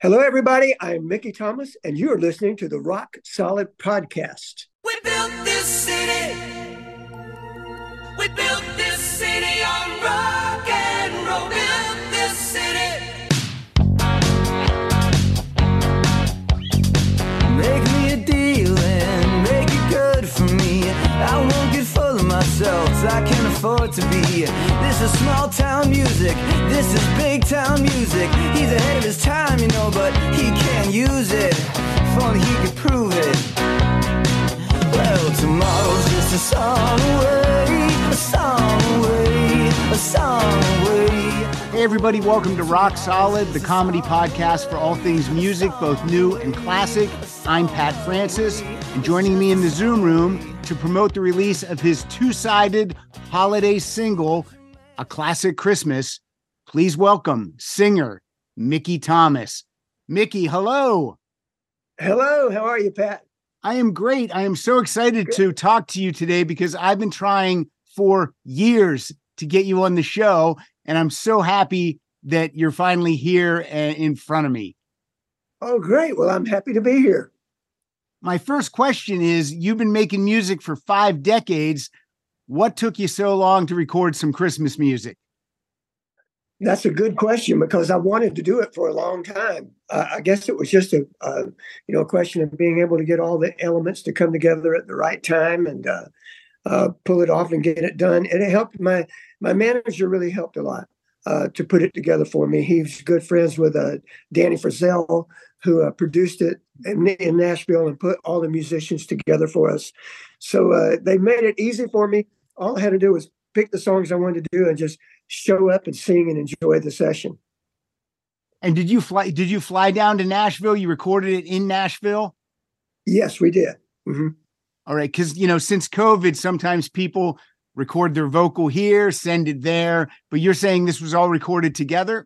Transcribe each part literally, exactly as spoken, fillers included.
Hello, everybody. I'm Mickey Thomas, and you are listening to the Rock Solid Podcast. We built this city. We built this city on rock and roll. Built this city. Make me a deal and make it good for me. I won't get full of myself, I can't afford to be. This is small town music, this is big town music. He's ahead of his time, you know, but he can't use it. If only he could prove it. Well, tomorrow's just a song away, a song away, a song away. Hey everybody, welcome to Rock Solid, the comedy podcast for all things music, both new and classic. I'm Pat Francis, and joining me in the Zoom room to promote the release of his two-sided holiday single, A Classic Christmas, please welcome singer Mickey Thomas. Mickey, hello. Hello, how are you, Pat? I am great. I am so excited Good. to talk to you today because I've been trying for years to get you on the show, and I'm so happy that you're finally here in front of me. Oh, great. Well, I'm happy to be here. My first question is, you've been making music for five decades. What took you so long to record some Christmas music? That's a good question because I wanted to do it for a long time. Uh, I guess it was just a, uh, you know, a question of being able to get all the elements to come together at the right time and uh, uh, pull it off and get it done. And it helped. My my manager really helped a lot uh, to put it together for me. He's good friends with uh, Danny Frizzell, who uh, produced it in, in Nashville and put all the musicians together for us. So uh, they made it easy for me. All I had to do was pick the songs I wanted to do and just show up and sing and enjoy the session. And did you fly, did you fly down to Nashville? You recorded it in Nashville? Yes, we did. Mm-hmm. All right. Cause you know, since COVID, sometimes people record their vocal here, send it there, but you're saying this was all recorded together?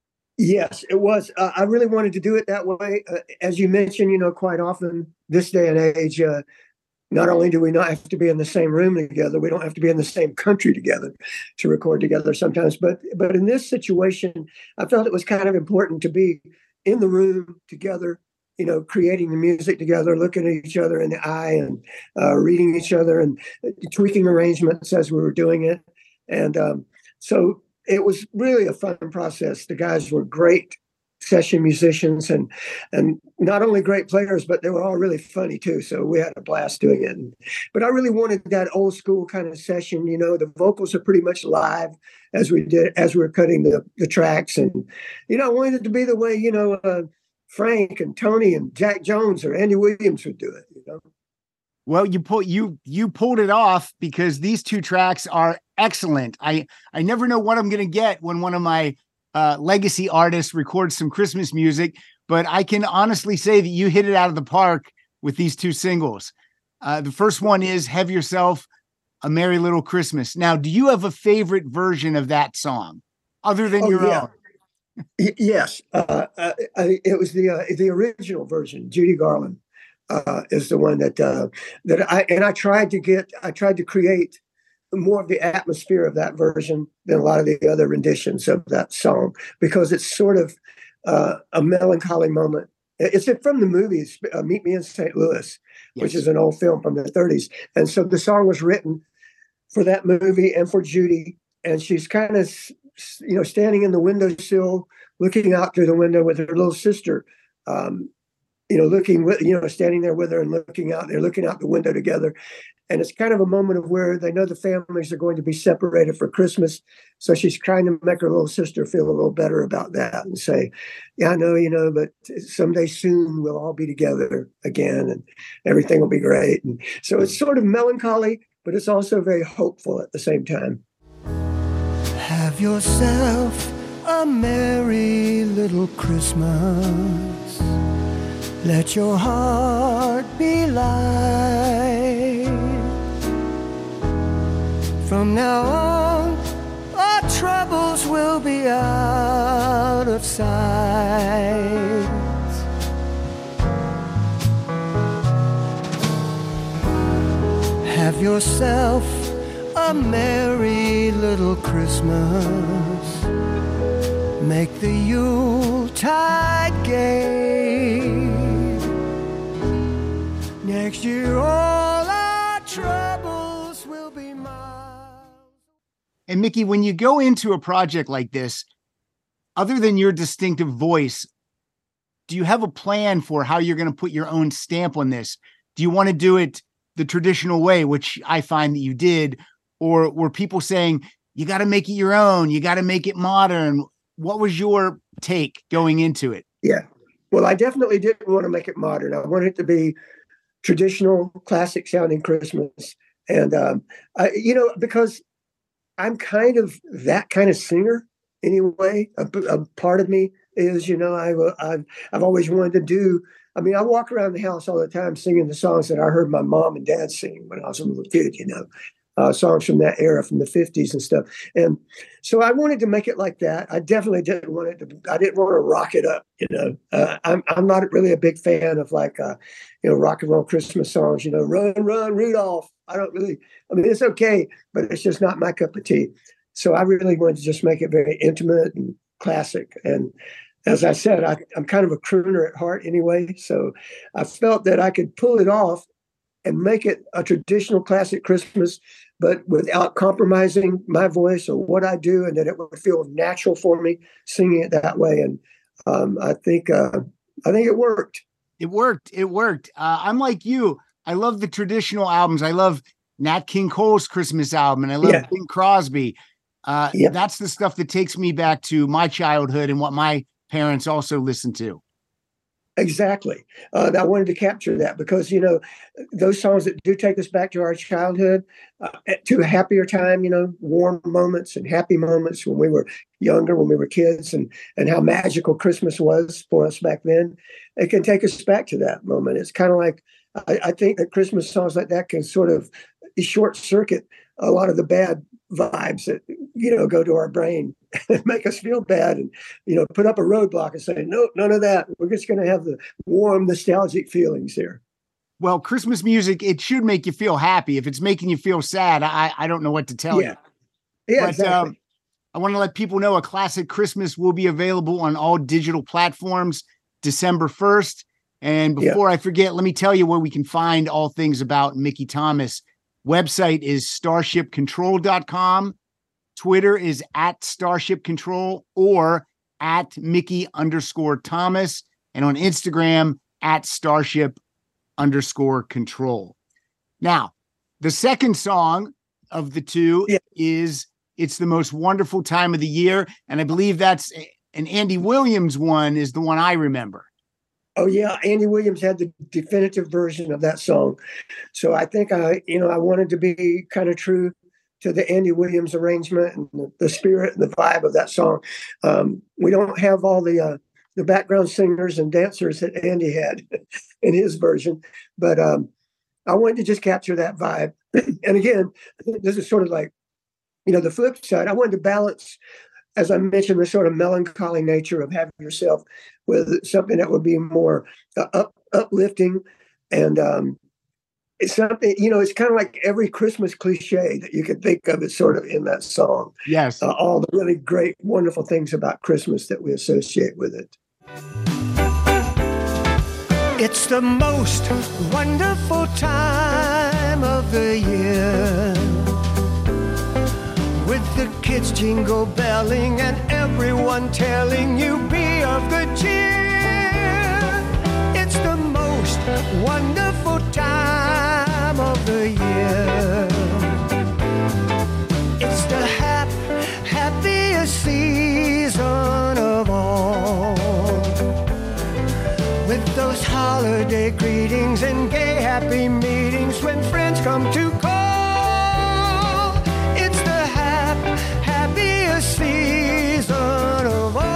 Yes, it was. Uh, I really wanted to do it that way. Uh, as you mentioned, you know, quite often this day and age, uh, not only do we not have to be in the same room together, we don't have to be in the same country together to record together sometimes. But but in this situation, I felt it was kind of important to be in the room together, you know, creating the music together, looking at each other in the eye and uh, reading each other and tweaking arrangements as we were doing it. And um, so it was really a fun process. The guys were great session musicians and and not only great players, but they were all really funny too. So we had a blast doing it. And, but I really wanted that old school kind of session. You know, the vocals are pretty much live as we did as we were cutting the, the tracks. And, you know, I wanted it to be the way, you know, uh, Frank and Tony and Jack Jones or Andy Williams would do it, you know. Well, you pull you you pulled it off because these two tracks are excellent. I I never know what I'm going to get when one of my uh, legacy artists records some Christmas music, but I can honestly say that you hit it out of the park with these two singles. Uh, the first one is "Have Yourself a Merry Little Christmas." Now, do you have a favorite version of that song other than oh, your yeah. own? Y- yes, uh, uh, I, it was the uh, the original version. Judy Garland uh, is the one that uh, that I and I tried to get. I tried to create more of the atmosphere of that version than a lot of the other renditions of that song because it's sort of uh, a melancholy moment. It's from the movies uh, Meet Me in Saint Louis, yes. which is an old film from the thirties, and so the song was written for that movie and for Judy, and she's kind of, you know, standing in the windowsill, looking out through the window with her little sister, um, you know, looking with, you know, standing there with her and looking out, they're looking out the window together. And it's kind of a moment of where they know the families are going to be separated for Christmas. So she's trying to make her little sister feel a little better about that and say, yeah, I know, you know, but someday soon we'll all be together again and everything will be great. And so it's sort of melancholy, but it's also very hopeful at the same time. Have yourself a merry little Christmas. Let your heart be light. From now on, our troubles will be out of sight. Have yourself a merry little Christmas. Make the Yuletide gay. Mickey, when you go into a project like this, other than your distinctive voice, do you have a plan for how you're going to put your own stamp on this? Do you want to do it the traditional way, which I find that you did, or were people saying, you got to make it your own, you got to make it modern? What was your take going into it? Yeah. Well, I definitely didn't want to make it modern. I wanted it to be traditional, classic sounding Christmas. And, um, I, you know, because I'm kind of that kind of singer anyway. A, a part of me is, you know, I, I've, I've always wanted to do, I mean, I walk around the house all the time singing the songs that I heard my mom and dad sing when I was a little kid, you know. Uh, songs from that era, from the fifties and stuff. And so I wanted to make it like that. I definitely didn't want it to, I didn't want to rock it up, you know. Uh, I'm I'm not really a big fan of like, uh, you know, rock and roll Christmas songs, you know, run, run, Rudolph. I don't really, I mean, it's okay, but it's just not my cup of tea. So I really wanted to just make it very intimate and classic. And as I said, I, I'm kind of a crooner at heart anyway. So I felt that I could pull it off and make it a traditional classic Christmas, but without compromising my voice or what I do, and that it would feel natural for me singing it that way. And um, I think uh, I think it worked. It worked. It worked. Uh, I'm like you. I love the traditional albums. I love Nat King Cole's Christmas album, and I love Yeah. Bing Crosby. Uh, Yeah. That's the stuff that takes me back to my childhood and what my parents also listened to. Exactly. Uh, I wanted to capture that because, you know, those songs that do take us back to our childhood, uh, to a happier time, you know, warm moments and happy moments when we were younger, when we were kids, and, and how magical Christmas was for us back then. It can take us back to that moment. It's kind of like, I, I think that Christmas songs like that can sort of short circuit a lot of the bad vibes that, you know, go to our brain and make us feel bad, and, you know, put up a roadblock and say, no, none of that. We're just going to have the warm, nostalgic feelings here. Well, Christmas music, it should make you feel happy. If it's making you feel sad, I, I don't know what to tell Yeah. you. Yeah, But, exactly. um, I want to let people know A Classic Christmas will be available on all digital platforms December first. And before I forget, let me tell you where we can find all things about Mickey Thomas. Website is starship control dot com. Twitter is at Starship Control or at Mickey underscore Thomas. And on Instagram, at Starship underscore Control. Now, the second song of the two Yeah. is It's the Most Wonderful Time of the Year. And I believe that's an Andy Williams one is the one I remember. Oh yeah, Andy Williams had the definitive version of that song. So I think I, you know, I wanted to be kind of true to the Andy Williams arrangement and the, the spirit and the vibe of that song. Um, we don't have all the uh, the background singers and dancers that Andy had in his version, but um, I wanted to just capture that vibe. And again, this is sort of like, you know, the flip side. I wanted to balance, as I mentioned, the sort of melancholy nature of Have Yourself with something that would be more uh, up, uplifting. And um, it's something, you know, it's kind of like every Christmas cliche that you could think of is sort of in that song. Yes. Uh, all the really great, wonderful things about Christmas that we associate with it. It's the most wonderful time of the year, with the kids jingle belling and everyone telling you be of good cheer. It's the most wonderful time of the year. It's the hap- happiest season of all, with those holiday greetings and gay happy meetings when friends come to call. It's the hap- happiest season of all.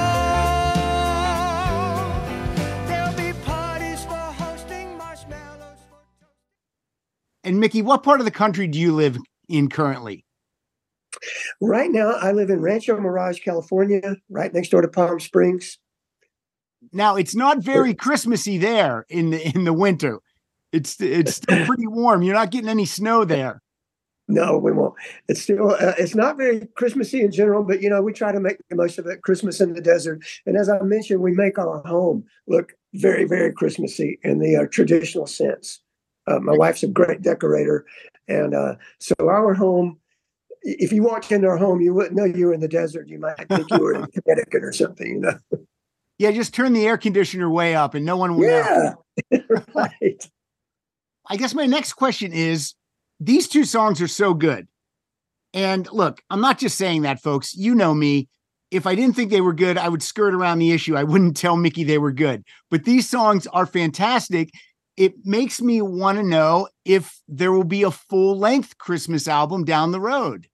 There'll be parties for hosting, marshmallows for... And Mickey, what part of the country do you live in currently? Right now, I live in Rancho Mirage, California, right next door to Palm Springs. Now, it's not very Christmassy there in the in the winter. It's it's still pretty warm. You're not getting any snow there. No, we won't. It's still, uh, it's not very Christmassy in general, but, you know, we try to make the most of it. Christmas in the desert. And as I mentioned, we make our home look very, very Christmassy in the uh, traditional sense. Uh, my wife's a great decorator. And uh, so our home if you walked into our home, you wouldn't know you were in the desert. You might think you were in Connecticut or something, you know? Yeah, just turn the air conditioner way up and no one will know. Yeah, right. I guess my next question is, these two songs are so good. And look, I'm not just saying that, folks. You know me. If I didn't think they were good, I would skirt around the issue. I wouldn't tell Mickey they were good. But these songs are fantastic. It makes me want to know if there will be a full-length Christmas album down the road.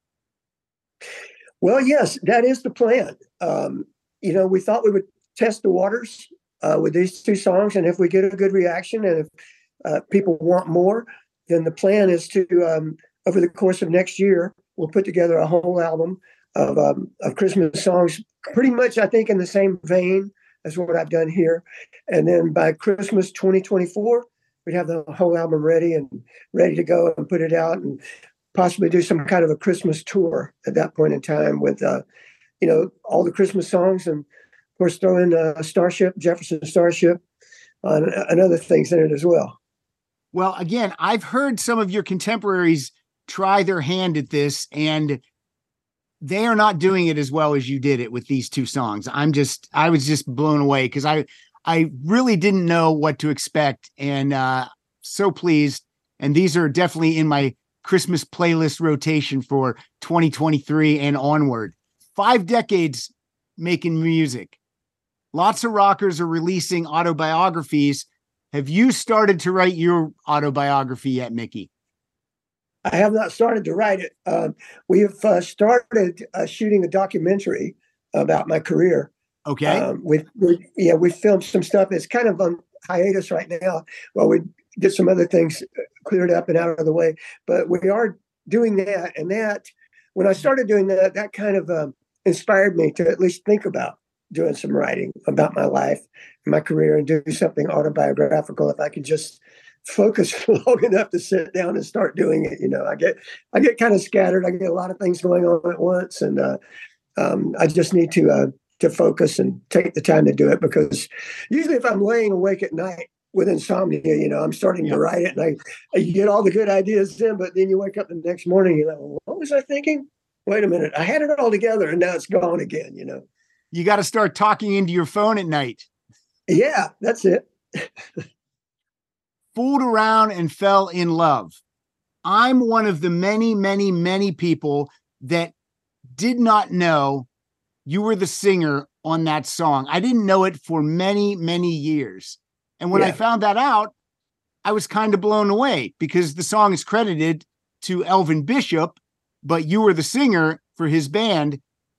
Well, yes, that is the plan. Um, you know, we thought we would test the waters uh, with these two songs, and if we get a good reaction and if uh, people want more, then the plan is to, um, over the course of next year, we'll put together a whole album of, um, of Christmas songs, pretty much, I think, in the same vein as what I've done here. And then by Christmas twenty twenty-four, we'd have the whole album ready and ready to go and put it out and possibly do some kind of a Christmas tour at that point in time with, uh, you know, all the Christmas songs and, of course, throw in uh, Starship, Jefferson Starship, uh, and other things in it as well. Well, again, I've heard some of your contemporaries try their hand at this, and they are not doing it as well as you did it with these two songs. I'm just, I was just blown away because I, I really didn't know what to expect, and uh, so pleased. And these are definitely in my Christmas playlist rotation for twenty twenty-three and onward. Five decades making music. Lots of rockers are releasing autobiographies. Have you started to write your autobiography yet, Mickey? I have not started to write it. Um, we have uh, started uh, shooting a documentary about my career. Okay. Um, we, we yeah, we filmed some stuff. It's kind of on hiatus right now while we get some other things cleared up and out of the way. But we are doing that, and that when I started doing that, that kind of um, inspired me to at least think about doing some writing about my life and my career and do something autobiographical if I could just focus long enough to sit down and start doing it. You know, I get I get kind of scattered. I get a lot of things going on at once, and uh, um, I just need to uh, to focus and take the time to do it, because usually if I'm laying awake at night with insomnia, you know, I'm starting Yeah. to write it, and I, I you get all the good ideas in, but then you wake up the next morning, you know, what was I thinking? Wait a minute, I had it all together, and now it's gone again. You know. You got to start talking into your phone at night. Yeah, that's it. Fooled around and fell in love. I'm one of the many, many, many people that did not know you were the singer on that song. I didn't know it for many, many years. And when Yeah. I found that out, I was kind of blown away, because the song is credited to Elvin Bishop, but you were the singer for his band.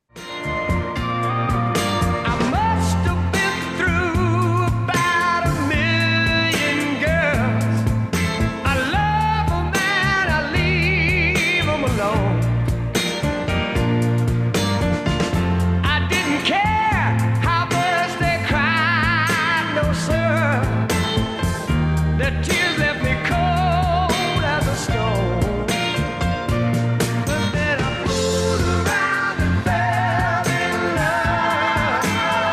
I must have been through about a million girls. I love 'em and I leave 'em alone. I didn't care how much they cried, no sir. Their tears left me cold as a stone. But then I fooled around and fell in love.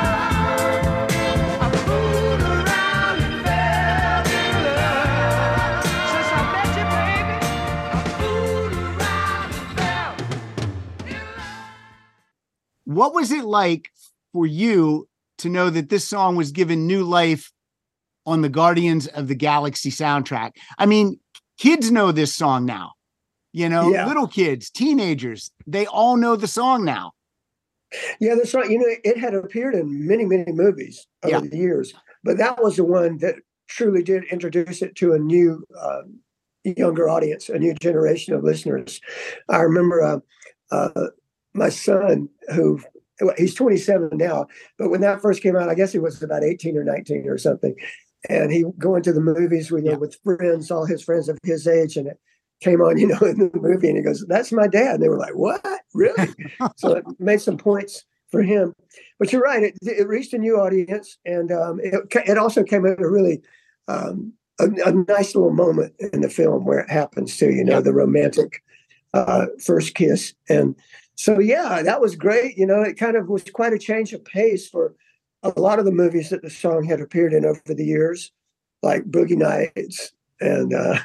I fooled around and fell in love. Since I met you, baby, I fooled around and fell in love. What was it like for you to know that this song was given new life on the Guardians of the Galaxy soundtrack? I mean, kids know this song now, you know, Yeah. little kids, teenagers, they all know the song now. Yeah, that's right. You know, it had appeared in many, many movies over Yeah. the years, but that was the one that truly did introduce it to a new, uh, younger audience, a new generation of listeners. I remember uh, uh, my son, who well, he's twenty-seven now, but when that first came out, I guess he was about eighteen or nineteen or something, and he going to the movies with, you know, Yeah. with friends, all his friends of his age, and it came on, you know, in the movie, and he goes, "That's my dad." And they were like, "What? Really?" So it made some points for him. But you're right; it, it reached a new audience, and um, it it also came at a really um, a, a nice little moment in the film where it happens too. You know, Yeah. the romantic uh, first kiss, and so yeah, that was great. You know, it kind of was quite a change of pace for a lot of the movies that the song had appeared in over the years, like Boogie Nights and uh,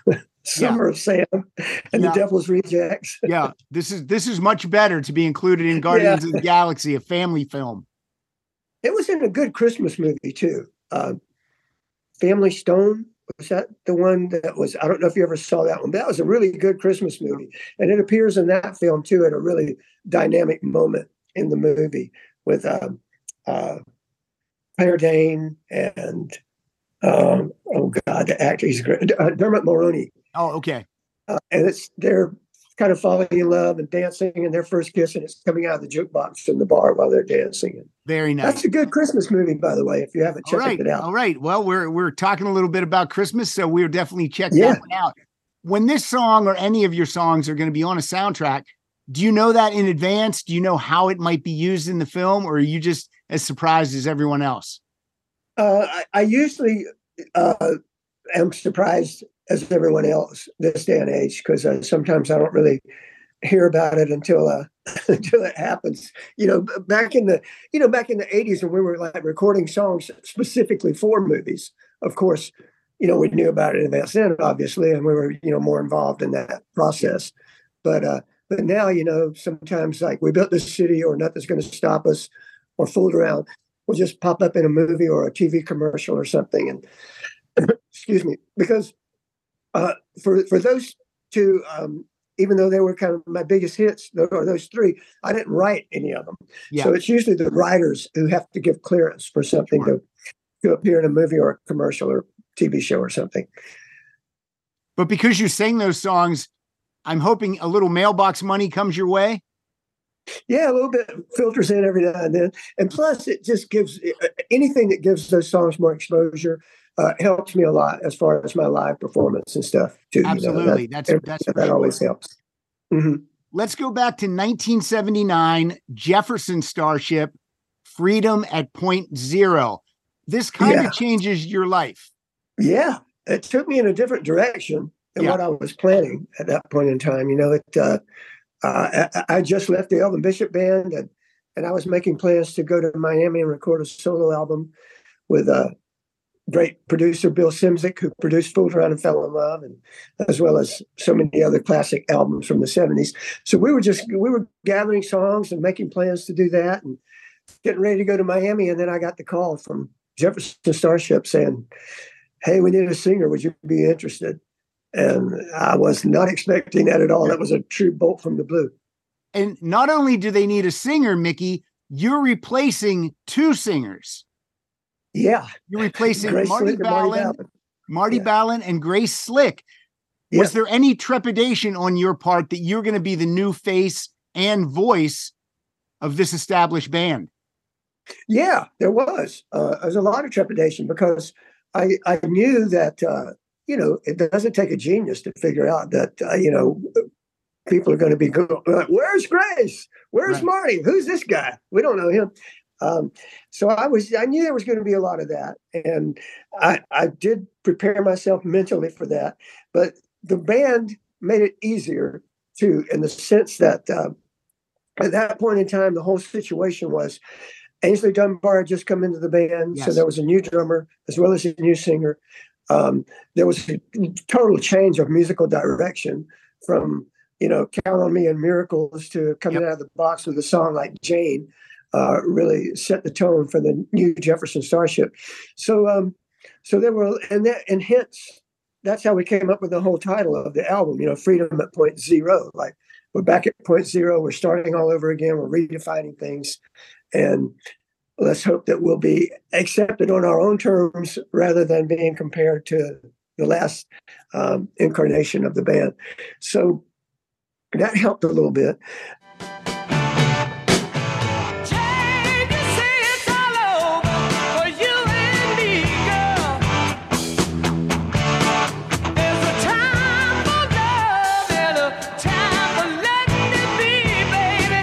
Summer of Sam and Yeah. the Devil's Rejects. Yeah, this is this is much better to be included in Guardians Yeah. of the Galaxy, a family film. It was in a good Christmas movie too. Uh, Family Stone, was that the one that was? I don't know if you ever saw that one, but that was a really good Christmas movie, and it appears in that film too at a really dynamic moment in the movie with um, uh, Claire Danes and um, oh god, the actor, he's great, uh, Dermot Mulroney, Oh, okay. uh, and it's they're kind of falling in love and dancing, and their first kiss, and it's coming out of the jukebox in the bar while they're dancing. And Very nice. that's a good Christmas movie, by the way, if you haven't All checked right. it out. All right. Well, we're we're talking a little bit about Christmas, so we'll definitely check Yeah. that one out. When this song or any of your songs are going to be on a soundtrack, do you know that in advance? Do you know how it might be used in the film, or are you just as surprised as everyone else? Uh, I, I usually uh, am surprised as everyone else this day and age, because uh, sometimes I don't really hear about it until uh, until it happens. You know, b- back in the you know back in the eighties when we were like recording songs specifically for movies. Of course, you know we knew about it in advance then, obviously, and we were you know more involved in that process. But uh, but now you know sometimes like we built this city, or nothing's going to stop us, or fooled around, will just pop up in a movie or a T V commercial or something. And excuse me, because uh, for for those two, um, even though they were kind of my biggest hits, tho- or those three, I didn't write any of them. Yeah. So it's usually the writers who have to give clearance for something Sure. to to appear in a movie or a commercial or T V show or something. But because you sang those songs, I'm hoping a little mailbox money comes your way. Yeah, a little bit filters in every now and then, and plus it just gives uh, anything that gives those songs more exposure uh, helps me a lot as far as my live performance and stuff too. Absolutely. You know, That's- that, that's that, for always sure. helps. Mhm. Let's go back to nineteen seventy-nine, Jefferson Starship, Freedom at Point Zero. This kind Yeah. of changes your life. Yeah, it took me in a different direction than Yeah. what I was planning at that point in time. You know, it. Uh, uh, I, I just left the Elvin Bishop Band, and and I was making plans to go to Miami and record a solo album with a great producer Bill Simzik, who produced "Fooled Around and Fell in Love," and as well as so many other classic albums from the seventies. So we were just we were gathering songs and making plans to do that, and getting ready to go to Miami. And then I got the call from Jefferson Starship saying, "Hey, we need a singer. Would you be interested?" And I was not expecting that at all. That was a true bolt from the blue. And not only do they need a singer, Mickey, you're replacing two singers. Yeah. You're replacing Grace Marty Slick and Marty Ballin, Ballin. Marty Yeah. Ballin, and Grace Slick. Yeah. Was there any trepidation on your part that you're going to be the new face and voice of this established band? Yeah, there was. Uh, there was a lot of trepidation because I, I knew that, uh, you know, it doesn't take a genius to figure out that, uh, you know, people are going to be going, like, where's Grace? Where's Right. Marty? Who's this guy? We don't know him. Um, so I was, I knew there was going to be a lot of that. And I, I did prepare myself mentally for that. But the band made it easier too, in the sense that uh, at that point in time, the whole situation was Ainsley Dunbar had just come into the band. So Yes. there was a new drummer as well as a new singer. Um, there was a total change of musical direction from, you know, Count on Me and Miracles to coming Yep. out of the box with a song like Jane, uh, really set the tone for the new Jefferson Starship. So, um, so there were, and that, and hence, that's how we came up with the whole title of the album, you know, Freedom at Point Zero. Like, we're back at point zero, we're starting all over again, we're redefining things. And let's hope that we'll be accepted on our own terms rather than being compared to the last um, incarnation of the band. So that helped a little bit. Jane, you say it's all over for you and me, girl. There's a time for love and a time for letting it be, baby.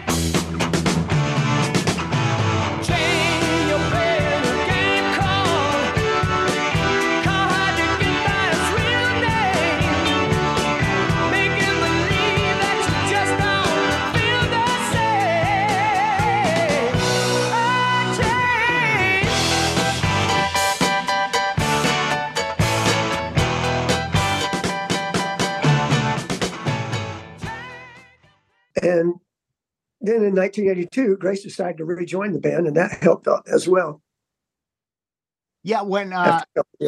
Jane, you're playing a game called Hard to Get by Its Real Name, making believe that you just don't And then in nineteen eighty-two, Grace decided to rejoin the band, and that helped out as well. Yeah, when uh,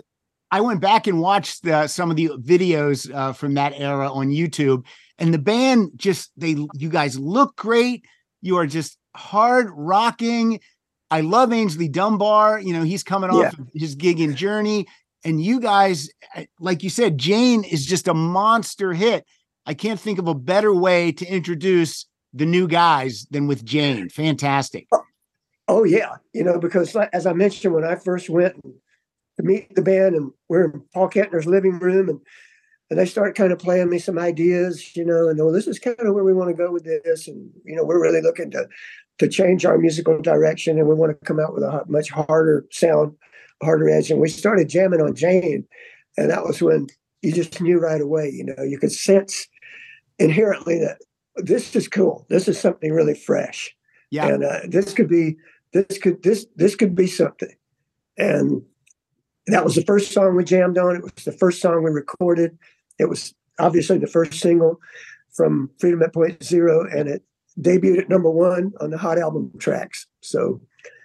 I went back and watched the, some of the videos uh, from that era on YouTube, and the band just, they, you guys look great. You are just hard rocking. I love Ainsley Dunbar. You know, he's coming off Yeah. his gig in Journey. And you guys, like you said, Jane is just a monster hit. I can't think of a better way to introduce the new guys than with Jane. Fantastic. Oh, yeah. You know, because like, as I mentioned, when I first went to meet the band, and we're in Paul Kentner's living room, and, and they start kind of playing me some ideas, you know, and, oh, this is kind of where we want to go with this. And, you know, we're really looking to to change our musical direction, and we want to come out with a much harder sound, harder edge. And we started jamming on Jane, and that was when you just knew right away, you know, you could sense inherently that this is cool. This is something really fresh. Yeah. And uh, this could be, this could, this, this could be something. And that was the first song we jammed on. It was the first song we recorded. It was obviously the first single from Freedom at Point Zero, and it debuted at number one on the Hot Album tracks. So,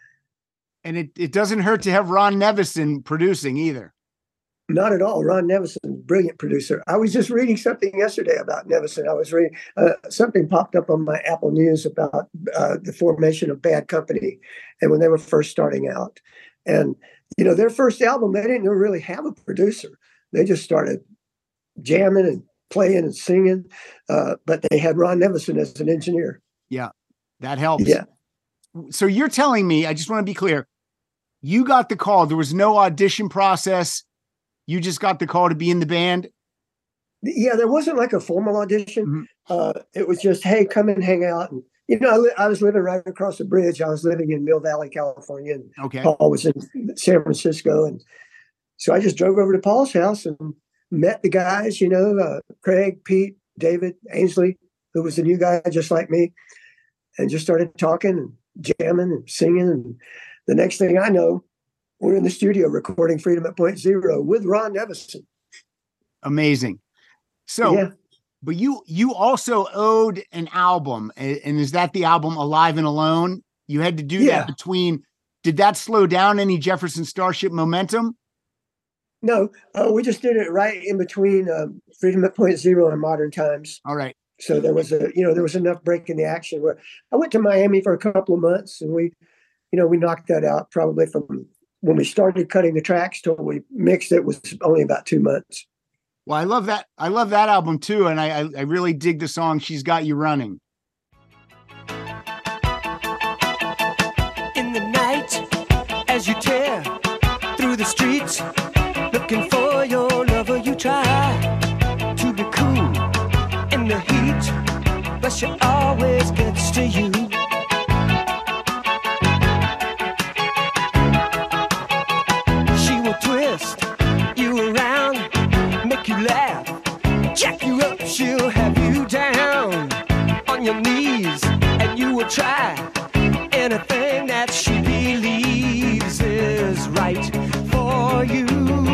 and it, it doesn't hurt to have Ron Nevison producing either. not at all. Ron Nevison, brilliant producer. I was just reading something yesterday about Nevison. I was reading uh, something popped up on my Apple News about uh, the formation of Bad Company, and when they were first starting out. And you know, their first album, they didn't really have a producer. They just started jamming and playing and singing, uh, but they had Ron Nevison as an engineer. Yeah, that helps. Yeah. So you're telling me, I just want to be clear, you got the call. There was no audition process. You just got the call to be in the band? Yeah, there wasn't like a formal audition. Mm-hmm. Uh, it was just, hey, come and hang out. And, you know, I, li- I was living right across the bridge. I was living in Mill Valley, California. And Okay. Paul was in San Francisco. And so I just drove over to Paul's house and met the guys, you know, uh, Craig, Pete, David, Ainsley, who was the new guy just like me, and just started talking and jamming and singing. And the next thing I know, we're in the studio recording Freedom at Point Zero with Ron Nevison. Amazing. So, Yeah. but you you also owed an album, and and is that the album Alive and Alone? You had to do Yeah. that between. Did that slow down any Jefferson Starship momentum? No, uh, we just did it right in between um, Freedom at Point Zero and Modern Times. All right. So there was a, you know, there was enough break in the action where I went to Miami for a couple of months, and we, you know, we knocked that out probably from when we started cutting the tracks till we mixed it was only about two months. Well, I love that. I love that album too, and I I, I really dig the song "She's Got You Running." In the night, as you tear through the streets, looking for your lover, you try to be cool in the heat, but she always gets to you. She will twist you around, make you laugh, jack you up, she'll have you down on your knees, and you will try anything that she believes is right for you.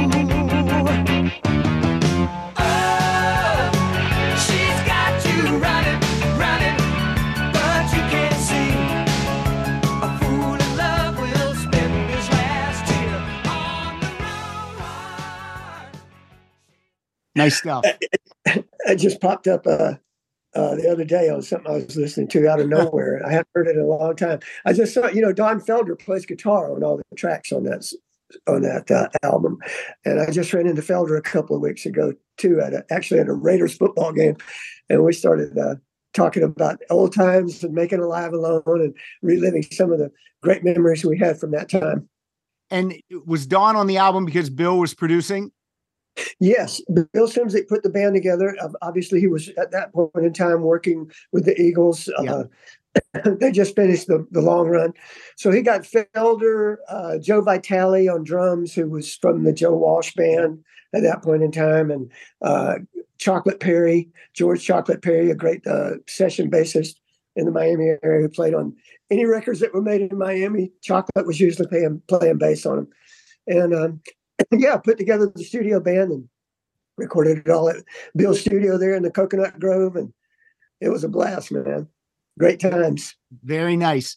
Oh, she's got you running, running, but you can't see. A fool in love will spend his last year on the road. Nice stuff. It just popped up uh, uh, the other day on something I was listening to out of nowhere. I haven't heard it in a long time. I just saw, you know, Don Felder plays guitar on all the tracks on that on that uh, album, and I just ran into Felder a couple of weeks ago too, at a, actually at a Raiders football game, and we started uh, talking about old times and making Alive Alone and reliving some of the great memories we had from that time. And was Dawn on the album because Bill was producing? Yes, Bill Szymczyk put the band together. Uh, Obviously, he was at that point in time working with the Eagles. Uh, they just finished the, the long run. So he got Felder, uh, Joe Vitale on drums, who was from the Joe Walsh band at that point in time, and uh, Chocolate Perry, George Chocolate Perry, a great uh, session bassist in the Miami area who played on any records that were made in Miami. Chocolate was usually playing, playing bass on them. And um, yeah, put together the studio band and recorded it all at Bill's studio there in the Coconut Grove. And it was a blast, man. Great times. Very nice.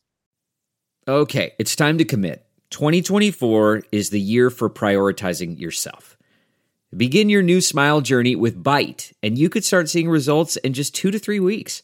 Okay, it's time to commit. twenty twenty-four is the year for prioritizing yourself. Begin your new smile journey with Byte, and you could start seeing results in just two to three weeks.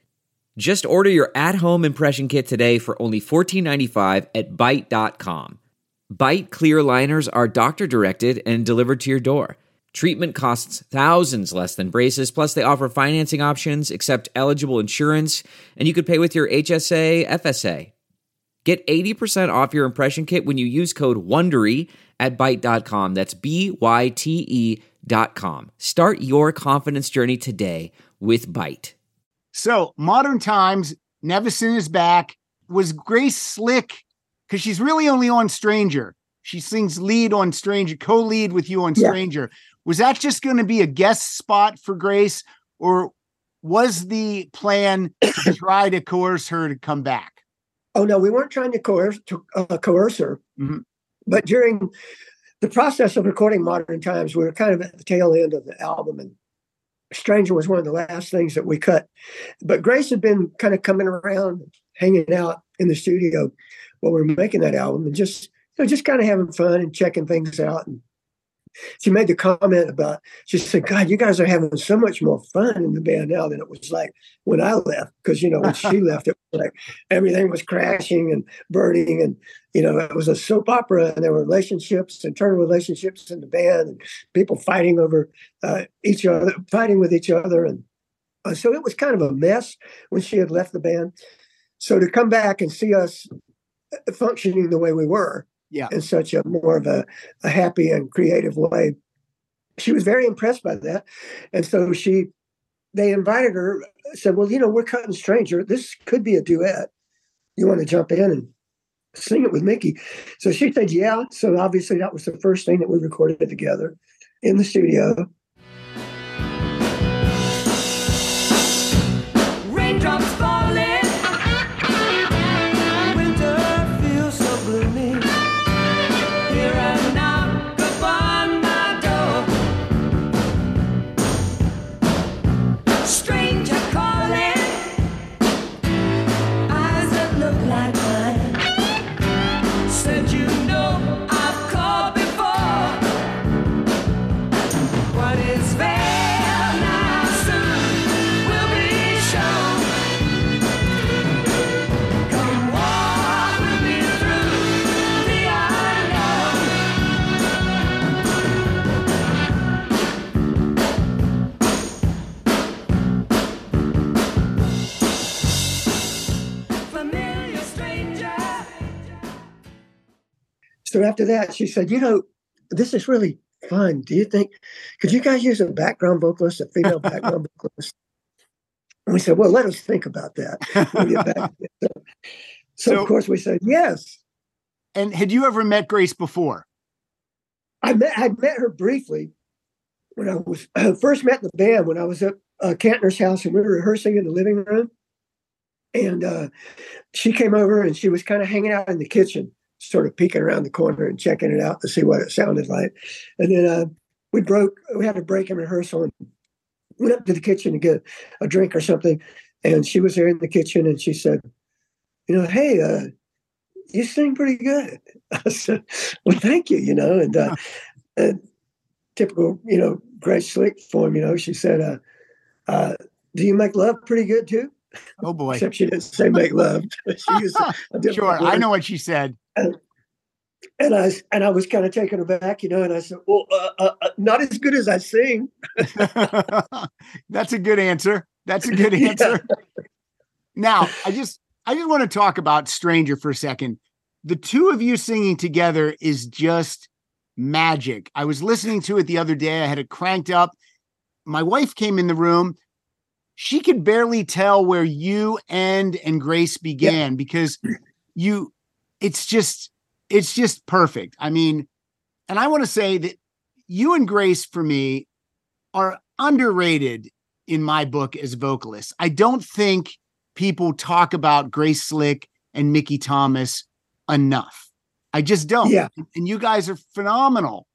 Just order your at-home impression kit today for only fourteen ninety-five at byte dot com. Byte clear liners are doctor-directed and delivered to your door. Treatment costs thousands less than braces, plus they offer financing options, accept eligible insurance, and you could pay with your H S A, F S A. Get eighty percent off your impression kit when you use code WONDERY at byte dot com. That's B Y T E dot com. Start your confidence journey today with Byte. So, Modern Times, Nevison is back. Was Grace Slick, because she's really only on Stranger. She sings lead on Stranger, co-lead with you on Yeah. Stranger. Was that just going to be a guest spot for Grace, or was the plan to try to coerce her to come back? Oh, no, we weren't trying to coerce, to, uh, coerce her. Mhm. But during the process of recording Modern Times, we were kind of at the tail end of the album, and Stranger was one of the last things that we cut. But Grace had been kind of coming around, hanging out in the studio while we were making that album, and just, you know, just kind of having fun and checking things out. And she made the comment about, she said, God, you guys are having so much more fun in the band now than it was like when I left. Because, you know, when she left, it was like everything was crashing and burning. And, you know, it was a soap opera, and there were relationships, internal relationships in the band, and people fighting over uh, each other, fighting with each other. And uh, so it was kind of a mess when she had left the band. So to come back and see us functioning the way we were, Yeah. in such a more of a, a happy and creative way, she was very impressed by that. And so she, they invited her, said, well, you know, we're cutting Stranger. This could be a duet. You want to jump in and sing it with Mickey? So she said, yeah. So obviously that was the first thing that we recorded together in the studio. Raindrops falling, winter feels so gloomy. Hear a knock upon my door. Stranger calling, eyes that look like mine. Said you know I've called before. What is veiled now soon will be shown. Come walk with me through the unknown. Familiar stranger. So after that, she said, you know, this is really fun. Do you think, could you guys use a background vocalist, a female background vocalist? And we said, well, let us think about that. We'll get back to it. So, so, So- of course, we said, yes. And had you ever met Grace before? I met, I met her briefly when I was I first met the band when I was at uh, Kantner's house, and we were rehearsing in the living room. And uh, she came over, and she was kind of hanging out in the kitchen, sort of peeking around the corner and checking it out to see what it sounded like. And then uh, we broke, we had a break in rehearsal and went up to the kitchen to get a drink or something. And she was there in the kitchen, and she said, you know, hey, uh, you sing pretty good. I said, well, thank you, you know, and, uh, and typical, you know, Grace Slick form, you know, she said, uh, uh, do you make love pretty good too? Oh boy. Except she didn't say make love. She used a, a different Sure. I word. know what she said. And, and I and I was kind of taken aback, you know, and I said, well, uh, uh, uh, not as good as I sing. That's a good answer. That's a good answer. Now, I just I just want to talk about Stranger for a second. The two of you singing together is just magic. I was listening to it the other day. I had it cranked up. My wife came in the room. She could barely tell where you end and Grace began because you it's just it's just perfect. I mean, and I want to say that you and Grace for me are underrated in my book as vocalists. I don't think people talk about Grace Slick and Mickey Thomas enough. I just don't. Yeah. And you guys are phenomenal.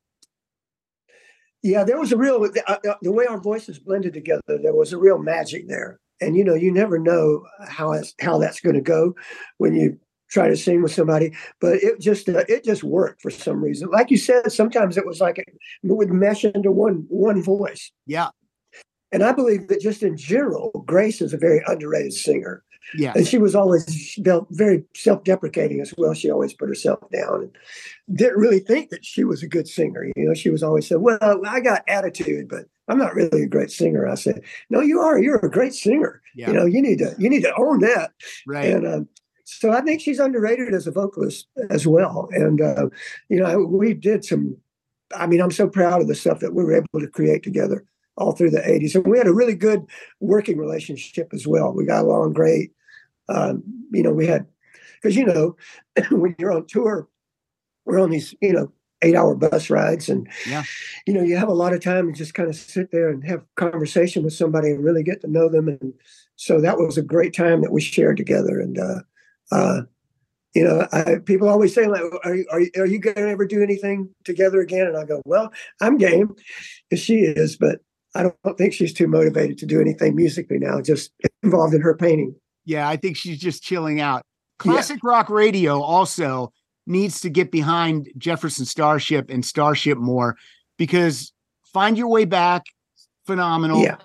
Yeah, there was a real, uh, uh, the way our voices blended together, there was a real magic there. and you know, you never know how it's, how that's going to go when you try to sing with somebody. But it just uh, it just worked for some reason. Like you said, sometimes it was like it would mesh into one one voice. Yeah. And I believe that just in general, Grace is a very underrated singer. Yeah. And she was always she felt very self-deprecating as well. She always put herself down and didn't really think that she was a good singer. You know, she was always said, well, I got attitude, but I'm not really a great singer. I said, no, you are. You're a great singer. Yeah. You know, you need to you need to own that. Right. And um, so I think she's underrated as a vocalist as well. And, uh, you know, we did some, I mean, I'm so proud of the stuff that we were able to create together all through the eighties. And we had a really good working relationship as well. We got along great. Um, you know, we had, because, you know, when you're on tour, we're on these, you know, eight hour bus rides. And, yeah. you know, you have a lot of time to just kind of sit there and have conversation with somebody and really get to know them. And so that was a great time that we shared together. And, uh, uh, you know, I, people always say, like, are, are, are you going to ever do anything together again? And I go, well, I'm game, as she is, but I don't think she's too motivated to do anything musically now, just involved in her painting. Yeah, I think she's just chilling out. Classic yeah. Rock Radio also needs to get behind Jefferson Starship and Starship more, because Find Your Way Back, phenomenal. Yeah.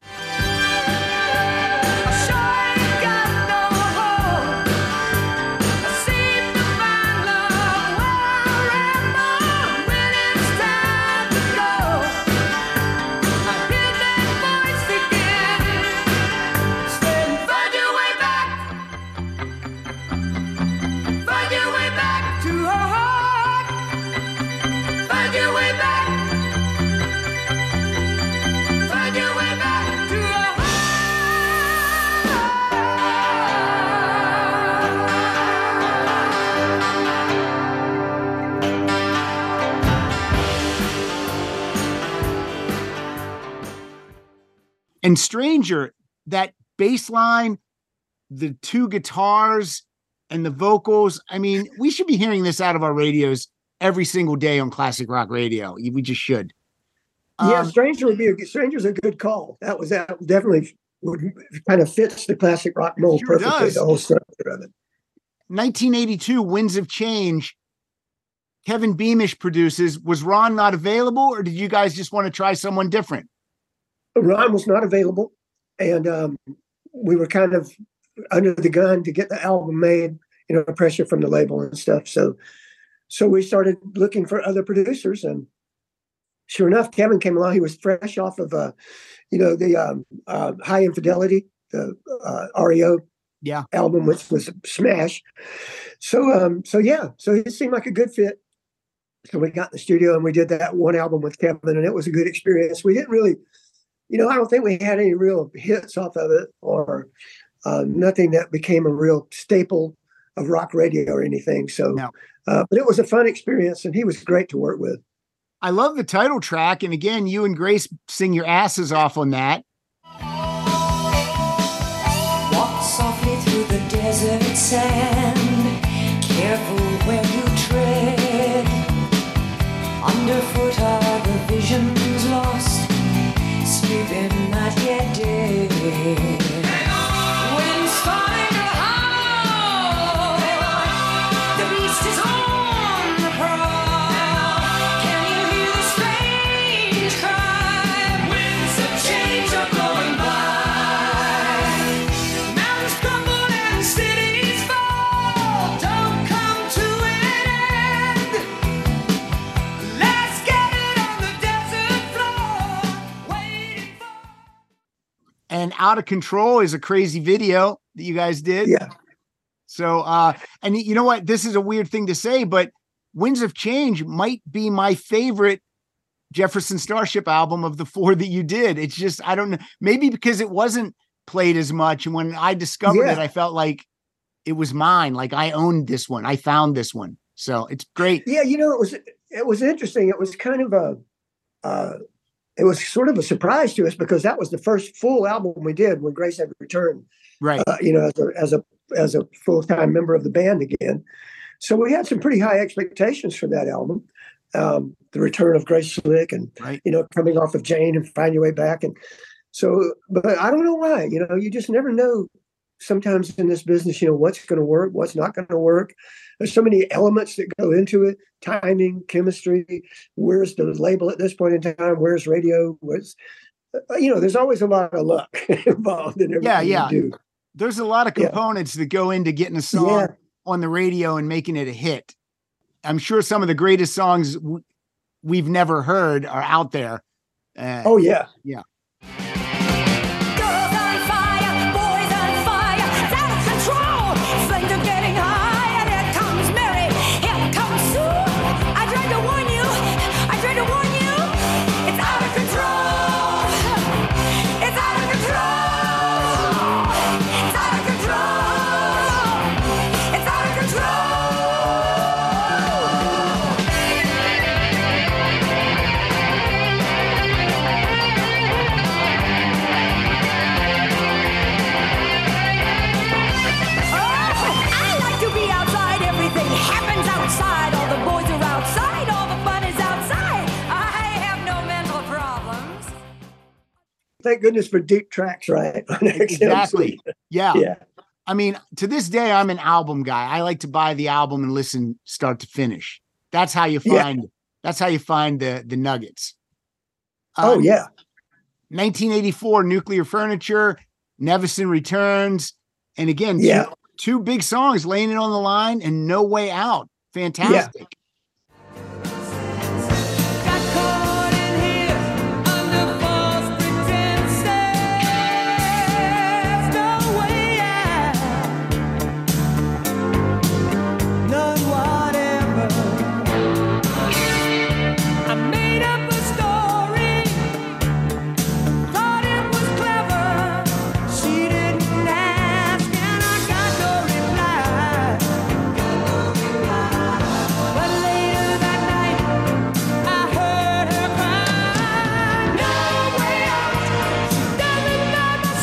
And Stranger, that bass line, the two guitars and the vocals. I mean, we should be hearing this out of our radios every single day on Classic Rock Radio. We just should. Yeah, um, Stranger would be a Stranger's a good call. That was that definitely would kind of fits the classic rock mold Sure perfectly. does. The whole structure of it. nineteen eighty-two, Winds of Change. Kevin Beamish produces. Was Ron not available, or did you guys just want to try someone different? Ron was not available, and um, we were kind of under the gun to get the album made. You know, pressure from the label and stuff. So, so we started looking for other producers, and sure enough, Kevin came along. He was fresh off of, uh, you know, the um, uh, High Infidelity, the uh, R E O yeah. album, which was a smash. So, um, so yeah, so it seemed like a good fit. So we got in the studio and we did that one album with Kevin, and it was a good experience. We didn't really, you know, I don't think we had any real hits off of it, or uh, nothing that became a real staple of rock radio or anything. So, no. uh, but it was a fun experience, and he was great to work with. I love the title track. And again, you and Grace sing your asses off on that. Walk softly through the desert sand, careful where you tread. Underfoot are the visions lost, sleeping not yet dead. Winds falling to howl, the beast is on the prowl. Can you hear the strange cry? Winds of change are blowing by. Mountains crumble and cities fall. Don't come to an end. Let's get it on the desert floor, waiting for. And Out of Control is a crazy video that you guys did. Yeah. So, uh, and you know what? This is a weird thing to say, but Winds of Change might be my favorite Jefferson Starship album of the four that you did. It's just, I don't know, maybe because it wasn't played as much. And when I discovered Yeah. it, I felt like it was mine. Like I owned this one. I found this one. So it's great. Yeah, you know, it was it was interesting. It was kind of a, uh, it was sort of a surprise to us, because that was the first full album we did when Grace had returned. Right. Uh, you know, as a as a as a full time member of the band again. So we had some pretty high expectations for that album. Um, the return of Grace Slick, and Right. you know, coming off of Jane and Find Your Way Back, and So, but I don't know why. You know, you just never know. Sometimes in this business, you know, what's going to work, what's not going to work. There's so many elements that go into it: timing, chemistry. Where's the label at this point in time? Where's radio? Where's, you know, there's always a lot of luck involved in everything Yeah, yeah. you do. There's a lot of Yeah. components that go into getting a song Yeah. on the radio and making it a hit. I'm sure some of the greatest songs w- we've never heard are out there. Uh, Oh yeah. yeah. Girls on fire, boys on fire, it's out of control. Flames are getting high, and here comes Mary, here comes Sue. I tried to warn you, I tried to warn you. It's out of control. It's out of control. It's out of control. It's out of control. I like to be outside. Everything happens outside. All the boys are outside. All the fun is outside. I have no mental problems. Thank goodness for deep tracks, right? On X M C. Exactly. Yeah. Yeah. I mean, to this day, I'm an album guy. I like to buy the album and listen start to finish. That's how you Yeah. find. That's how you find the the nuggets. Oh Um, yeah. nineteen eighty-four, Nuclear Furniture, Nevison Returns, and again, Yeah. two, two big songs, Laying It on the Line and No Way Out. Fantastic. Got caught in here under false pretenses. No way out. None whatever. I made up a story. Thought it was clever. She didn't ask, and I got no reply. But later that night, I heard her cry. No way out. She doesn't know my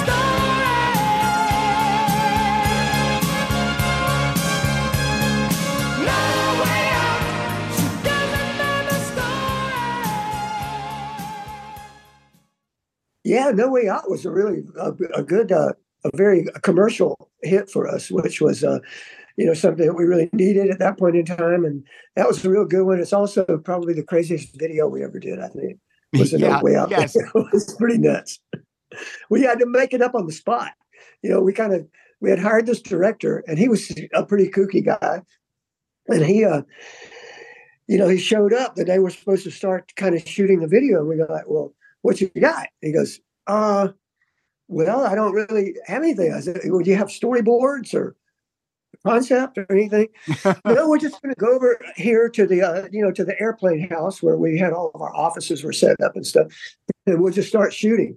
story. No way out. She doesn't know my story. Yeah, No Way Out was a really a, a good, uh, a very commercial hit for us, which was, uh, you know, something that we really needed at that point in time, and that was a real good one. It's also probably the craziest video we ever did. I think was the Yeah, No Way Out. yes. It was pretty nuts. We had to make it up on the spot. You know, we kind of we had hired this director, and he was a pretty kooky guy, and he, uh, you know, he showed up the day we're supposed to start kind of shooting the video, and we go like, well, what you got? He goes, uh, well, I don't really have anything. I said, well, do you have storyboards or concept or anything? No, we're just going to go over here to the, uh, you know, to the airplane house where we had all of our offices were set up and stuff, and we'll just start shooting.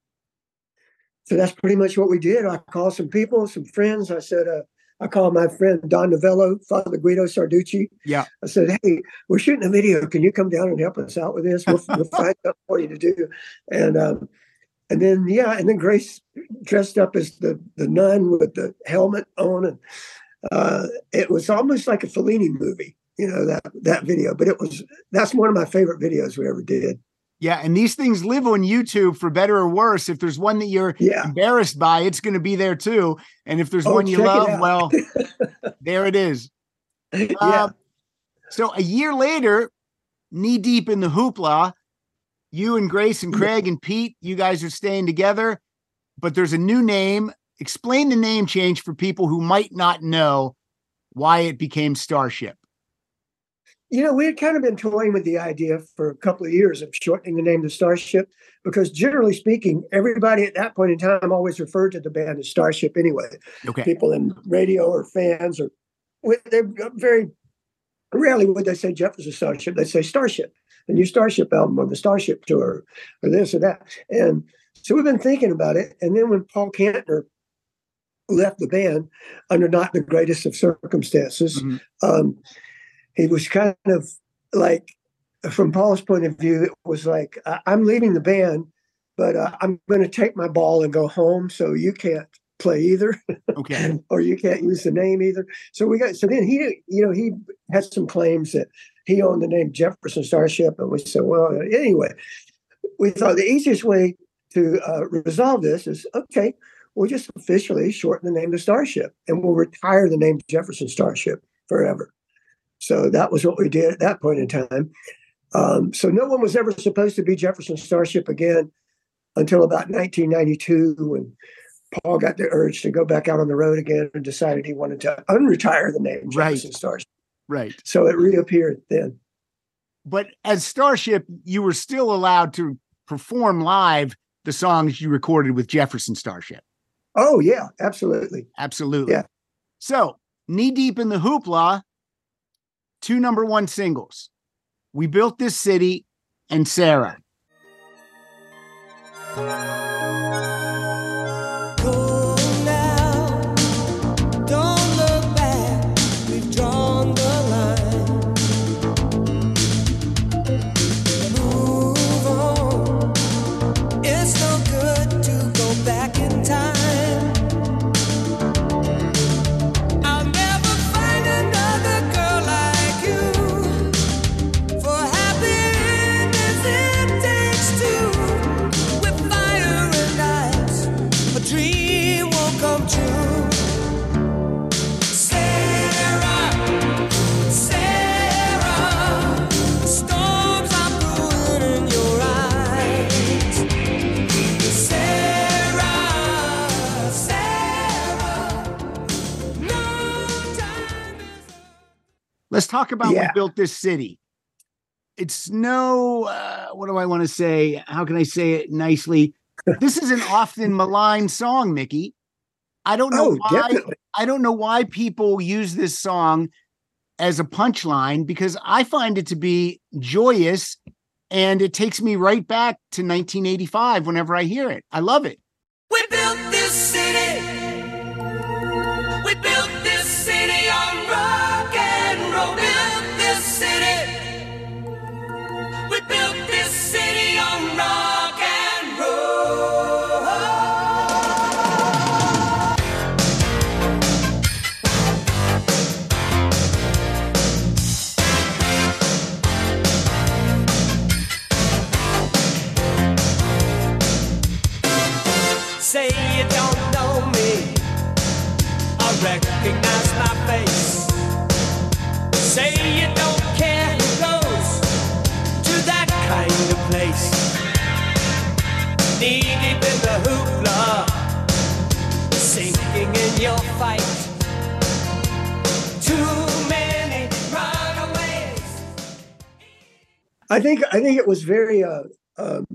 So that's pretty much what we did. I called some people, some friends. I said, uh, I called my friend Don Novello, Father Guido Sarducci. Yeah. I said, hey, we're shooting a video. Can you come down and help us out with this? We'll, we'll find something for you to do. And um, and then, yeah, and then Grace dressed up as the, the nun with the helmet on. And uh, it was almost like a Fellini movie, you know, that, that video. But it was, that's one of my favorite videos we ever did. Yeah. And these things live on YouTube for better or worse. If there's one that you're Yeah. embarrassed by, it's going to be there too. And if there's Oh, one you check it love, out. well, there it is. Yeah. Um, so a year later, knee deep in the hoopla, you and Grace and Craig and Pete, you guys are staying together, but there's a new name. Explain the name change for people who might not know why it became Starship. You know, we had kind of been toying with the idea for a couple of years of shortening the name to Starship, because generally speaking, everybody at that point in time always referred to the band as Starship anyway. Okay. People in radio or fans, or they very rarely would they say Jefferson Starship. They'd say Starship, the new Starship album or the Starship tour or this or that. And so we've been thinking about it. And then when Paul Kantner left the band under not the greatest of circumstances, Mhm. um, it was kind of like, from Paul's point of view, it was like, I- I'm leaving the band, but uh, I'm going to take my ball and go home. So you can't play either, Okay. or you can't use the name either. So we got, so then he, you know, he had some claims that he owned the name Jefferson Starship. And we said, well, anyway, we thought the easiest way to uh, resolve this is, okay, we'll just officially shorten the name to Starship, and we'll retire the name Jefferson Starship forever. So that was what we did at that point in time. Um, so no one was ever supposed to be Jefferson Starship again until about nineteen ninety-two, when Paul got the urge to go back out on the road again and decided he wanted to unretire the name Jefferson Right. Starship. Right. So it reappeared then. But as Starship, you were still allowed to perform live the songs you recorded with Jefferson Starship. Oh, yeah, absolutely. Absolutely. Yeah. So, Knee Deep in the Hoopla, two number one singles, We Built This City and Sarah. Go now, don't look back, we've drawn the line. Move on, it's no good to go back in time. I'll never find another girl like you. For happiness it takes two. With fire and ice, a dream won't come true. Sarah, Sarah, storms are brewing in your eyes. Sarah, Sarah, no time is up. Let's talk about Yeah. We Built This City. It's no, uh, what do I want to say? How can I say it nicely? This is an often maligned song, Mickey. I don't know Oh, why. definitely. I don't know why people use this song as a punchline, because I find it to be joyous, and it takes me right back to nineteen eighty-five whenever I hear it. I love it. We built this city. We built this city on rock and roll. Built this city. We built this city on rock and roll. Say you don't know me, I recognize my face. Say you don't care who goes to that kind of place. Knee deep in the hoopla, sinking in your fight. Too many runaways. I think I think it was very uh, um,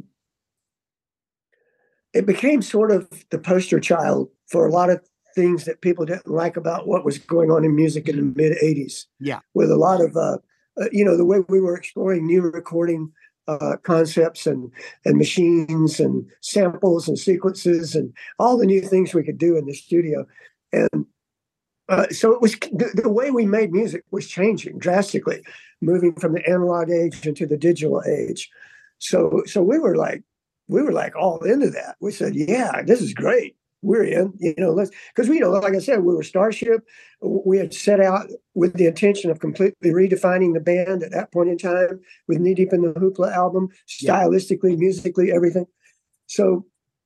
it became sort of the poster child for a lot of things that people didn't like about what was going on in music in the mid eighties. Yeah. With a lot of uh, uh, you know, the way we were exploring new recording uh, concepts and and machines and samples and sequences and all the new things we could do in the studio. And uh, so it was the, the way we made music was changing drastically, moving from the analog age into the digital age. So so we were like we were like all into that. We said, yeah, this is great. We're in, you know, let's, because we, you know, like I said, we were Starship. We had set out with the intention of completely redefining the band at that point in time with Knee Deep in the Hoopla album, stylistically, musically, everything. So,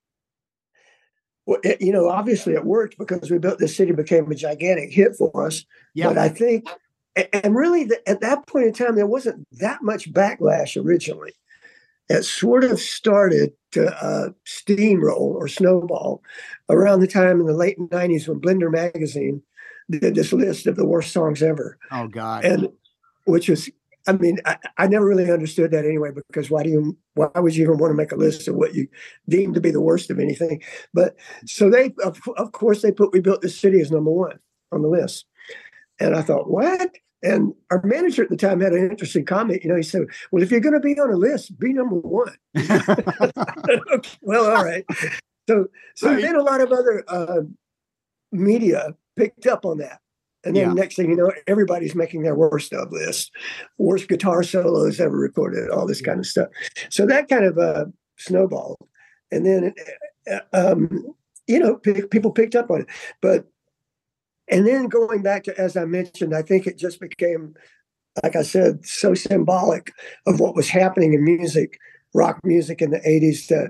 well, it, you know, obviously it worked because We Built This City became a gigantic hit for us. Yeah. But I think, a- and really the, at that point in time, there wasn't that much backlash originally. It sort of started to uh, steamroll or snowball around the time in the late nineties when Blender magazine did this list of the worst songs ever. Oh, God. And which was, I mean, I, I never really understood that anyway, because why do you, why would you even want to make a list of what you deem to be the worst of anything? But so they, of, of course, they put We Built This City as number one on the list. And I thought, what? And our manager at the time had an interesting comment. You know, he said, well, if you're going to be on a list, be number one. Okay, well, all right. So, so Right. then a lot of other uh, media picked up on that. And then Yeah. next thing you know, everybody's making their worst of list, worst guitar solos ever recorded, all this kind of stuff. So that kind of uh, snowballed. And then, uh, um, you know, p- people picked up on it. But And then going back to, as I mentioned, I think it just became, like I said, so symbolic of what was happening in music, rock music in the eighties, that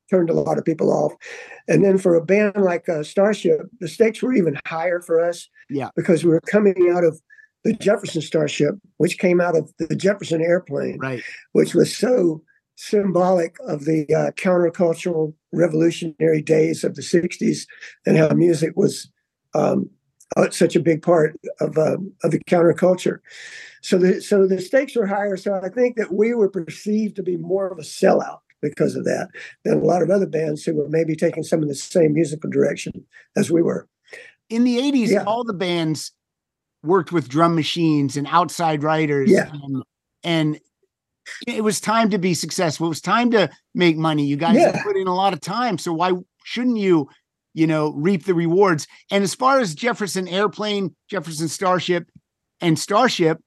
turned a lot of people off. And then for a band like uh, Starship, the stakes were even higher for us. Yeah. Because we were coming out of the Jefferson Starship, which came out of the Jefferson Airplane, right, which was so symbolic of the uh, countercultural revolutionary days of the sixties and how music was um, uh, such a big part of uh, of the counterculture. So the so the stakes were higher. So I think that we were perceived to be more of a sellout because of that than a lot of other bands who were maybe taking some of the same musical direction as we were. In the eighties, Yeah. all the bands worked with drum machines and outside writers. Yeah. And, and it was time to be successful. It was time to make money. You guys Yeah. have put in a lot of time. So why shouldn't you, you know, reap the rewards? And as far as Jefferson Airplane, Jefferson Starship, and Starship,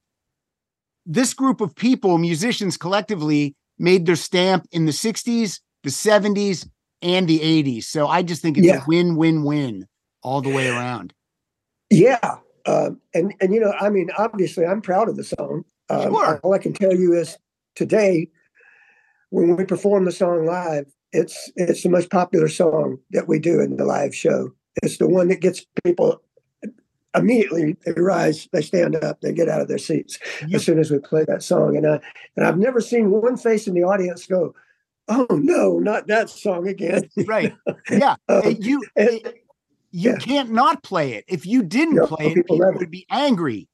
this group of people, musicians collectively, made their stamp in the sixties, the seventies, and the eighties. So I just think it's Yeah. a win, win, win all the way around. Yeah. Um, and, and, you know, I mean, obviously I'm proud of the song. Um, Sure. All I can tell you is today, when we perform the song live, it's, it's the most popular song that we do in the live show. It's the one that gets people immediately, they rise, they stand up, they get out of their seats You- as soon as we play that song. And I, and I've never seen one face in the audience go, "Oh no, not that song again." Right. Yeah. Um, And you, and- you yeah. can't not play it. If you didn't No, play it, people people love it. would be angry.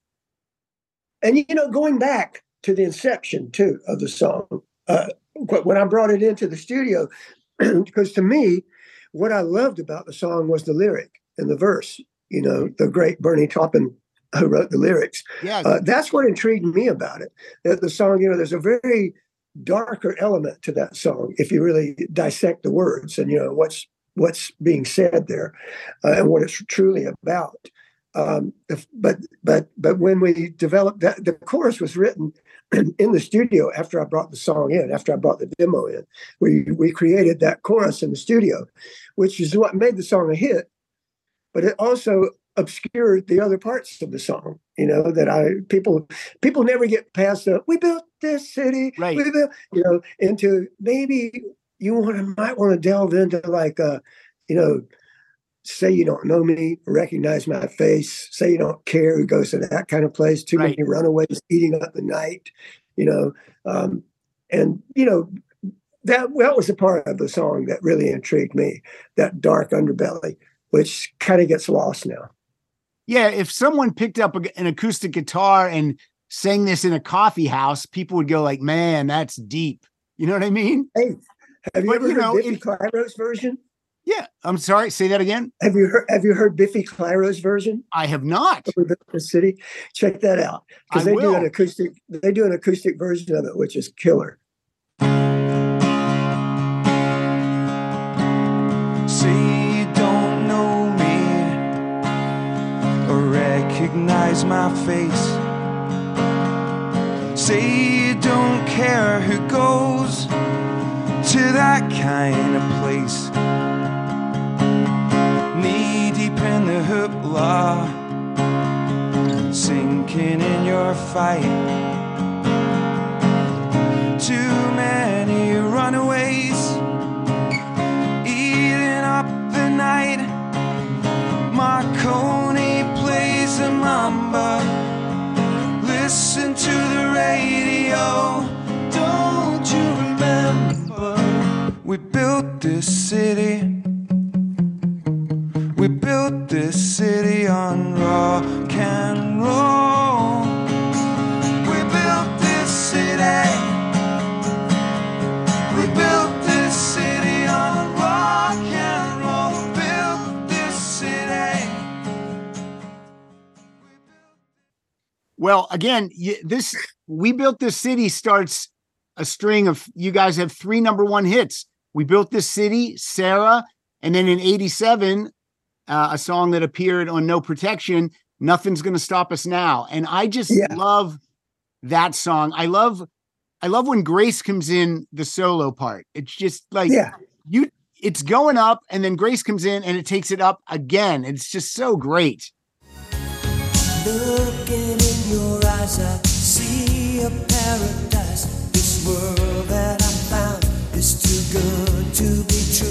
And, you know, going back to the inception, too, of the song, uh, wh- when I brought it into the studio, because to me, what I loved about the song was the lyric and the verse, you know, the great Bernie Taupin who wrote the lyrics. Yeah. Uh, that's what intrigued me about it. That the song, you know, there's a very darker element to that song if you really dissect the words and, you know, what's what's being said there uh, and what it's truly about. Um, if, but but but when we developed that, the chorus was written in the studio after I brought the song in, after I brought the demo in. We we created that chorus in the studio, which is what made the song a hit. But it also obscured the other parts of the song. You know that I people people never get past the "we built this city," Right. we built, you know, into maybe you want to might want to delve into like uh, you know. Say you don't know me, recognize my face. Say you don't care who goes to that kind of place. Too Right. many runaways eating up the night, you know. Um, and, you know, that, that was a part of the song that really intrigued me, that dark underbelly, which kind of gets lost now. Yeah. If someone picked up a, an acoustic guitar and sang this in a coffee house, people would go like, "Man, that's deep." You know what I mean? Hey, have you But, ever you heard know, Biffy if- Clyro's version? Yeah. I'm sorry. Say that again. Have you heard Have you heard Biffy Clyro's version? I have not. We Built This City. Check that out because I they do will. an acoustic. They do an acoustic version of it, which is killer. Say you don't know me or recognize my face. Say you don't care who goes to that kind of place. Knee deep in the hoopla, sinking in your fight. Too many runaways eating up the night. Marconi plays a mamba. Listen to the radio. Don't you remember? We built this city. We built this city on rock and roll. We built this city. We built this city on rock and roll. Built this city. Well, again, y- this "We Built This City" starts a string of, you guys have three number one hits. "We Built This City," "Sarah," and then in eighty-seven, uh, a song that appeared on No Protection, "Nothing's Gonna Stop Us Now." And I just Yeah. love that song. I love, I love when Grace comes in the solo part. It's just like Yeah. you, it's going up, and then Grace comes in and it takes it up again. It's just so great. Looking in your eyes, I see a paradise. This world that I found is too good to be true.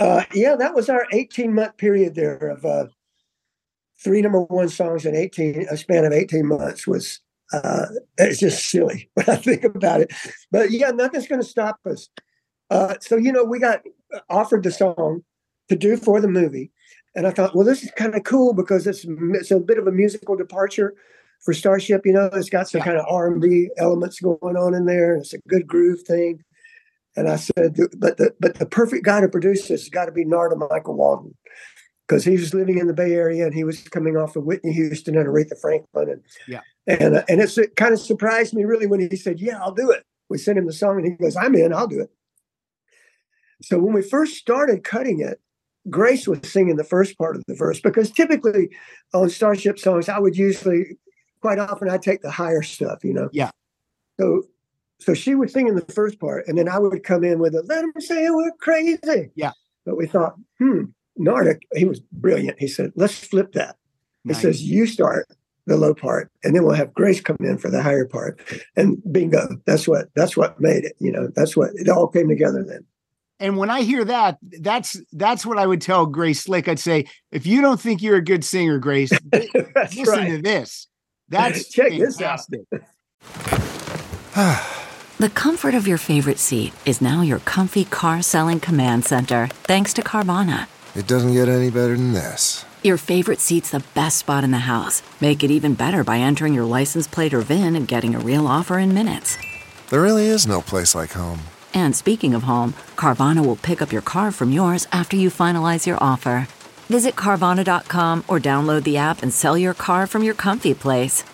Uh, yeah, that was our eighteen month period there of uh, three number one songs in eighteen, a span of eighteen months was, uh, it's just silly when I think about it. But yeah, nothing's going to stop us. Uh, so, you know, we got offered the song to do for the movie. And I thought, well, this is kind of cool because it's, it's a bit of a musical departure for Starship. You know, it's got some yeah. kind of R and B elements going on in there. It's a good groove thing. And I said, but the but the perfect guy to produce this has got to be Narada Michael Walden, because he was living in the Bay Area and he was coming off of Whitney Houston and Aretha Franklin. And yeah, and uh, and it's, it kind of surprised me really when he said, yeah, I'll do it. We sent him the song and he goes, I'm in, I'll do it. So when we first started cutting it, Grace was singing the first part of the verse, because typically on Starship songs, I would usually, quite often, I'd take the higher stuff, you know? Yeah. So so she was singing the first part, and then I would come in with a, let them say we're crazy. Yeah. But we thought, hmm, Narda, he was brilliant. He said, let's flip that. Nice. It says, you start the low part, and then we'll have Grace come in for the higher part. And bingo, that's what that's what made it, you know, that's what, it all came together then. And when I hear that, that's that's what I would tell Grace Slick. I'd say, if you don't think you're a good singer, Grace, listen right. to this. That's Check fantastic. This out. The comfort of your favorite seat is now your comfy car selling command center, thanks to Carvana. It doesn't get any better than this. Your favorite seat's the best spot in the house. Make it even better by entering your license plate or V I N and getting a real offer in minutes. There really is no place like home. And speaking of home, Carvana will pick up your car from yours after you finalize your offer. Visit Carvana dot com or download the app and sell your car from your comfy place.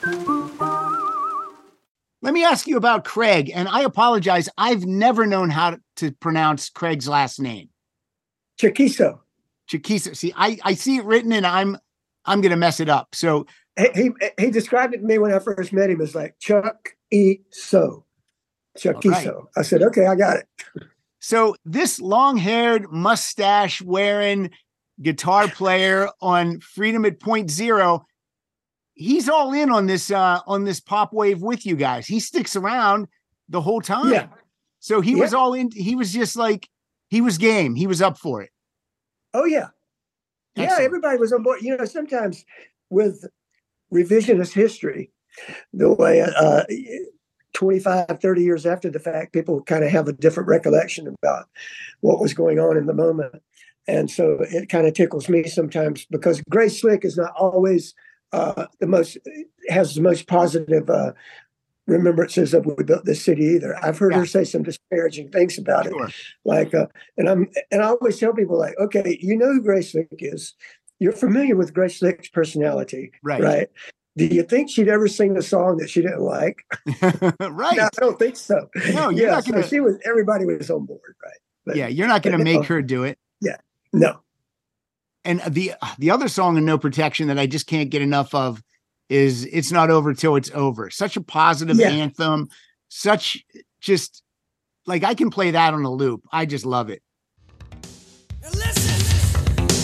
Let me ask you about Craig, and I apologize. I've never known how to pronounce Craig's last name. Chiquiso. Chiquiso. See, I, I see it written, and I'm I'm going to mess it up. So he, he he described it to me when I first met him as like Chuck E. So. Chiquiso. Right. I said, okay, I got it. So this long-haired, mustache-wearing guitar player on Freedom at Point Zero, he's all in on this uh, on this pop wave with you guys. He sticks around the whole time. Yeah. So he yeah. was all in. He was just like, he was game. He was up for it. Oh, yeah. Excellent. Yeah, everybody was on board. You know, sometimes with revisionist history, the way uh, twenty-five, thirty years after the fact, people kind of have a different recollection about what was going on in the moment. And so it kind of tickles me sometimes, because Grace Slick is not always uh, the most, has the most positive uh, remembrances of when we built this city either. I've heard yeah. her say some disparaging things about sure. it. Like, uh, and I'm, and I always tell people, like, okay, you know who Grace Slick is. You're familiar with Grace Slick's personality, right? Right. Do you think she'd ever sing a song that she didn't like? Right. No, I don't think so. No, you're yeah, not gonna. So she was. Everybody was on board, right? But, yeah, you're not going to make her do it. Yeah, no. And the the other song in No Protection that I just can't get enough of is "It's Not Over Till It's Over." Such a positive yeah. anthem. Such just like I can play that on a loop. I just love it. Now listen,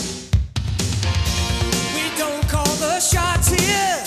we don't call the shots here.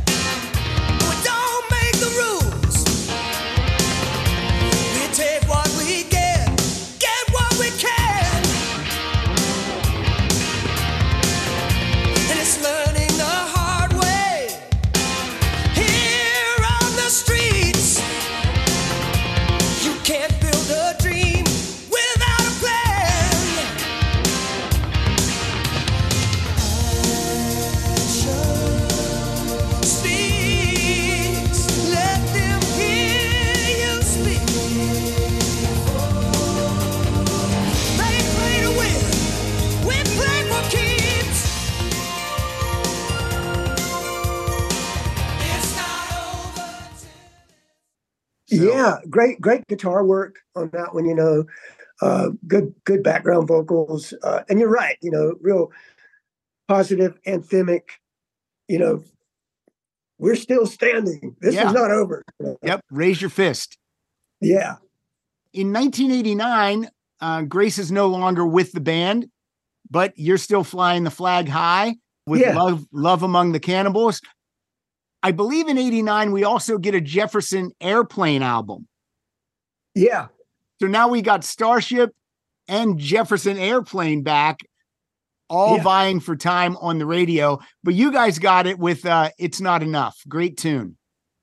Yeah, great, great guitar work on that one, you know, uh, good, good background vocals. Uh, and you're right, you know, real positive, anthemic, you know, we're still standing. This yeah. is not over. Yep. Raise your fist. Yeah. In nineteen eighty-nine, uh, Grace is no longer with the band, but you're still flying the flag high with yeah. love, love Among the Cannibals. I believe in eighty-nine, we also get a Jefferson Airplane album. Yeah. So now we got Starship and Jefferson Airplane back, all Yeah. vying for time on the radio. But you guys got it with uh, It's Not Enough. Great tune.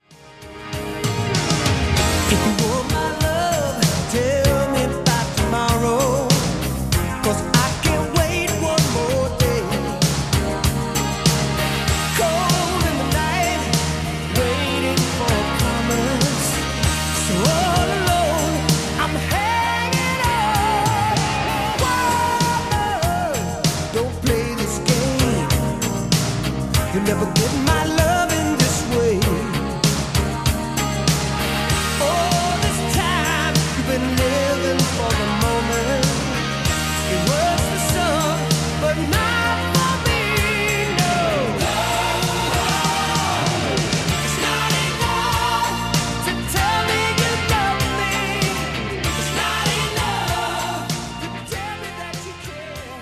If you want my love, tell me about tomorrow. 'Cause I can't wait one more day. Cold in the night, waiting for a promise. So all alone, I'm hanging on. Whoa, don't play this game. You'll never get my love in this way. All this time you've been living for the moment. It was the sun, but not for me, no. It's not enough to tell me you love me. It's not enough to tell me that you care.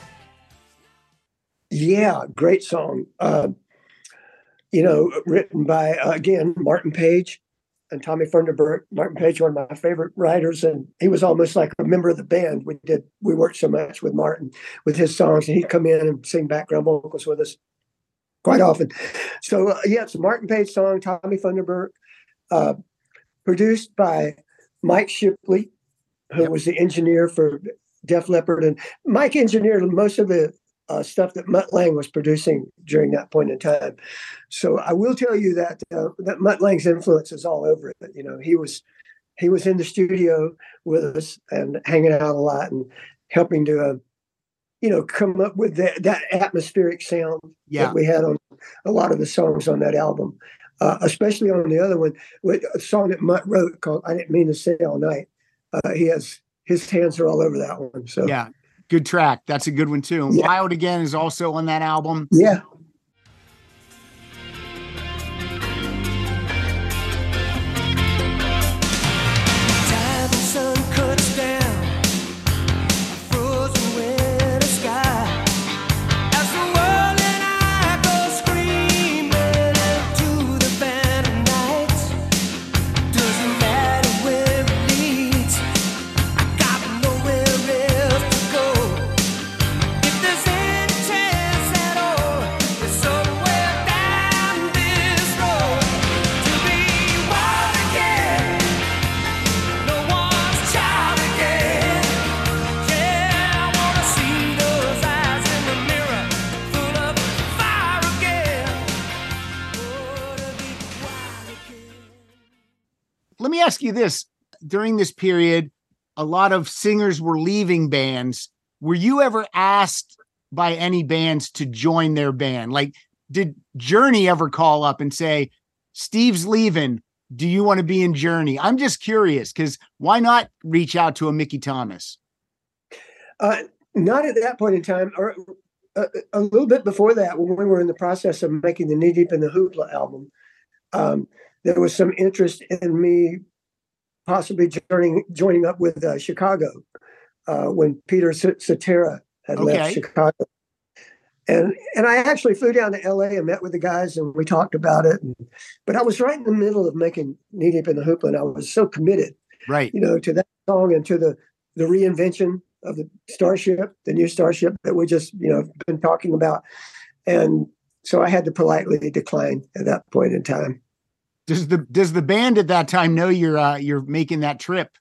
Yeah, great song. Uh, you know, written by, uh, again, Martin Page and Tommy Funderburk. Martin Page, one of my favorite writers, and he was almost like a member of the band. We did, we worked so much with Martin with his songs, and he'd come in and sing background vocals with us quite often. So, uh, yeah, it's a Martin Page song, Tommy Funderburk, uh, produced by Mike Shipley, who was the engineer for Def Leppard. And Mike engineered most of the uh, stuff that Mutt Lange was producing during that point in time. So I will tell you that uh, that Mutt Lange's influence is all over it. You know, he was he was in the studio with us and hanging out a lot and helping to, uh, you know, come up with that, that atmospheric sound Yeah. that we had on a lot of the songs on that album, uh, especially on the other one, with a song that Mutt wrote called "I Didn't Mean to Stay All Night." Uh, he has his hands are all over that one. So Yeah. Good track. That's a good one too. And Yeah. Wild Again is also on that album. yeah. Time the sun cuts down, frozen winter sky. As the world and I go screaming into the phantom night. Doesn't matter where it leads, I got nowhere else to go. If there's any chance at all, it's somewhere down this road to be wild again. No one's child again. Yeah, I wanna see those eyes in the mirror, full of fire again. Oh, to be wild again. Let me ask you this. During this period, a lot of singers were leaving bands. Were you ever asked by any bands to join their band? Like, did Journey ever call up and say, Steve's leaving, do you want to be in Journey? I'm just curious, because why not reach out to a Mickey Thomas? Uh, not at that point in time, or a, a little bit before that, when we were in the process of making the Knee Deep in the Hoopla album, um, there was some interest in me possibly joining joining up with uh, Chicago uh, when Peter C- Cetera had Okay. left Chicago. And and I actually flew down to L A and met with the guys, and we talked about it. And, but I was right in the middle of making Knee Deep in the Hoopla, and I was so committed, Right. you know, to that song and to the the reinvention of the Starship, the new Starship that we just, you know, been talking about. And so I had to politely decline at that point in time. Does the does the band at that time know you're uh, you're making that trip?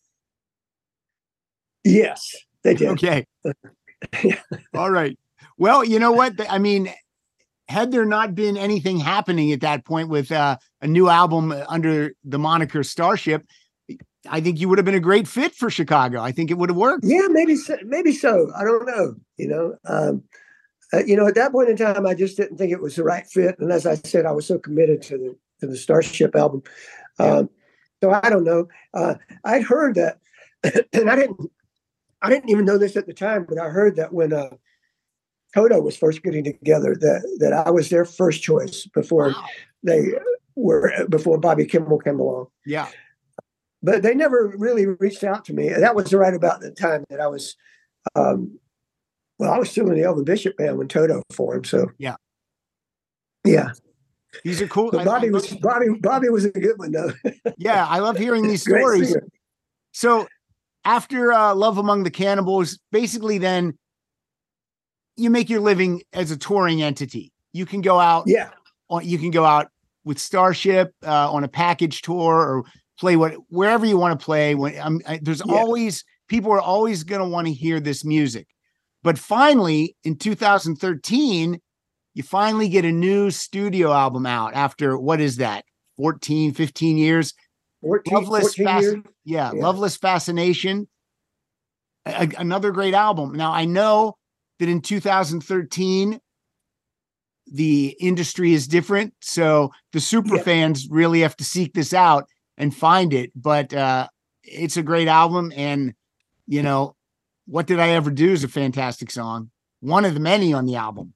Yes, they did. Okay. All right. Well, you know what? I mean, had there not been anything happening at that point with uh, a new album under the moniker Starship, I think you would have been a great fit for Chicago. I think it would have worked. Yeah, maybe so, maybe so. I don't know. You know, um, uh, you know, at that point in time, I just didn't think it was the right fit. And as I said, I was so committed to the to the Starship album. Um, so I don't know. Uh, I'd heard that, and I didn't. I didn't even know this at the time, but I heard that when uh, Toto was first getting together, that that I was their first choice before Wow. they were before Bobby Kimball came along. Yeah. But they never really reached out to me. That was right about the time that I was, um, well, I was still in the Elvin Bishop band when Toto formed. So Yeah. yeah. These are cool. But I- Bobby I was love- Bobby. Bobby was a good one though. yeah, I love hearing these Great stories. singer. So after uh, Love Among the Cannibals, basically then you make your living as a touring entity. You can go out. Yeah. On, you can go out with Starship uh, on a package tour or play what wherever you want to play. When um, I, there's Yeah. always people are always going to want to hear this music. But finally, in two thousand thirteen, you finally get a new studio album out after what is that? fourteen, fifteen years. fourteen, Loveless, fourteen Fasc- years. yeah, Yeah. Loveless Fascination. A- a- another great album. Now I know that in two thousand thirteen, the industry is different, so the super Yeah. fans really have to seek this out and find it. But uh, it's a great album, and you know, What Did I Ever Do is a fantastic song. One of the many on the album.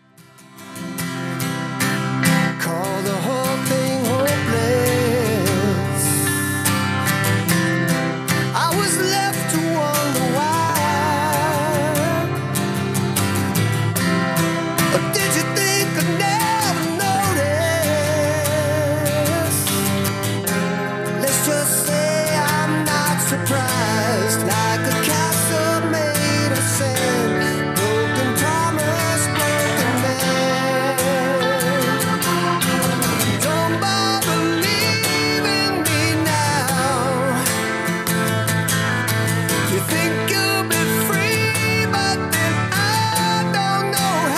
Call the whole thing hopeless. I was left to wonder why. Or did you think I'd never notice? Let's just say I'm not surprised. Like a castle made of sand, broken promise, broken man. Don't bother leaving me now. You think you'll be free, but then I don't know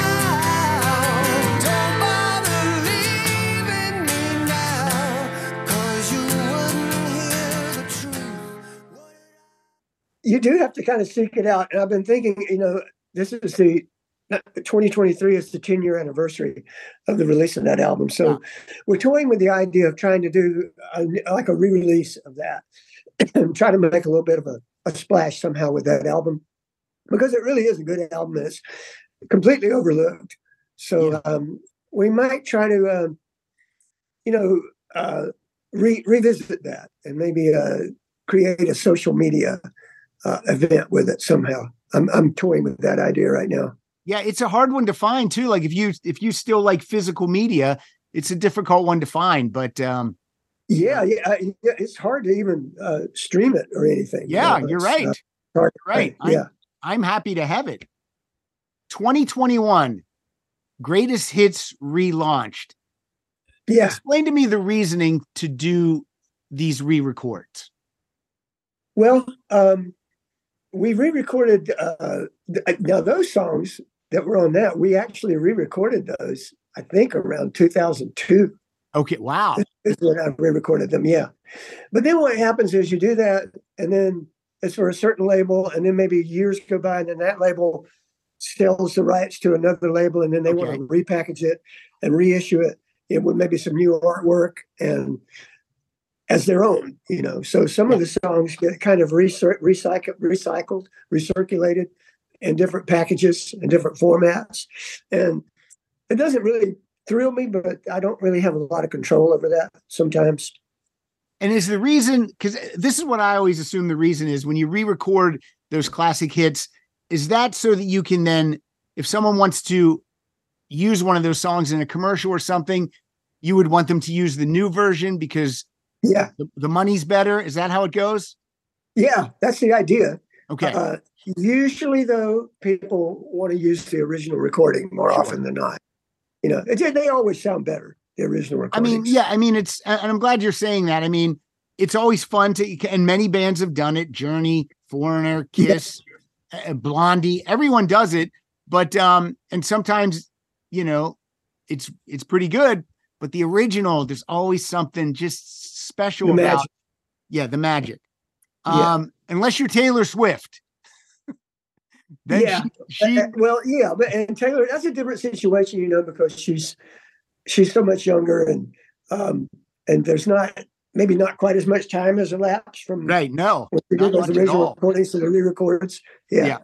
how. Don't bother leaving me now, 'cause you wouldn't hear the truth. What did I- You do have to kind of seek it out. And I've been thinking, you know, this is the twenty twenty-three is the ten year anniversary of the release of that album. So we're toying with the idea of trying to do a, like a re-release of that and try to make a little bit of a, a splash somehow with that album, because it really is a good album. And it's completely overlooked. So Yeah. um, we might try to, um, you know, uh, re- revisit that and maybe uh, create a social media uh, event with it somehow. I'm I'm toying with that idea right now. Yeah, it's a hard one to find too. Like if you if you still like physical media, it's a difficult one to find. But um, Yeah, yeah, uh, yeah. It's hard to even uh, stream it or anything. you yeah, know, you're it's, right. uh, hard to Right. find. Yeah, I'm happy to have it. twenty twenty-one Greatest Hits relaunched. yeah. Explain to me the reasoning to do these re-records. Well, um, we re-recorded uh, th- now those songs that were on that. We actually re-recorded those. I think around two thousand two Okay, wow. is when I re-recorded them. Yeah, but then what happens is you do that, and then it's for a certain label, and then maybe years go by, and then that label sells the rights to another label, and then they Okay. want to repackage it and reissue it, it with maybe some new artwork and as their own, you know. So some of the songs get kind of recir- recycled, recycled, recirculated in different packages and different formats, and it doesn't really thrill me, but I don't really have a lot of control over that sometimes. And is the reason, because this is what I always assume the reason is when you re-record those classic hits, is that so that you can then, if someone wants to use one of those songs in a commercial or something, you would want them to use the new version because Yeah, the, the money's better? Is that how it goes? yeah, that's the idea. Okay. Uh, usually, though, people want to use the original recording more Sure. often than not. You know, it, they always sound better, the original I recordings. mean, yeah, I mean, it's, and I'm glad you're saying that. I mean, it's always fun to, and many bands have done it. Journey, Foreigner, Kiss, uh, Blondie, everyone does it. But, um, and sometimes, you know, it's, it's pretty good, but the original, there's always something just special The about, magic. yeah, the magic. Yeah. Um, unless you're Taylor Swift. Then Yeah. she, she Uh, well, yeah, but and Taylor, that's a different situation, you know, because she's she's so much younger, and um, and there's not maybe not quite as much time has elapsed from right, no, when we not did those much at original all. recordings to the re-records. Yeah. Yeah.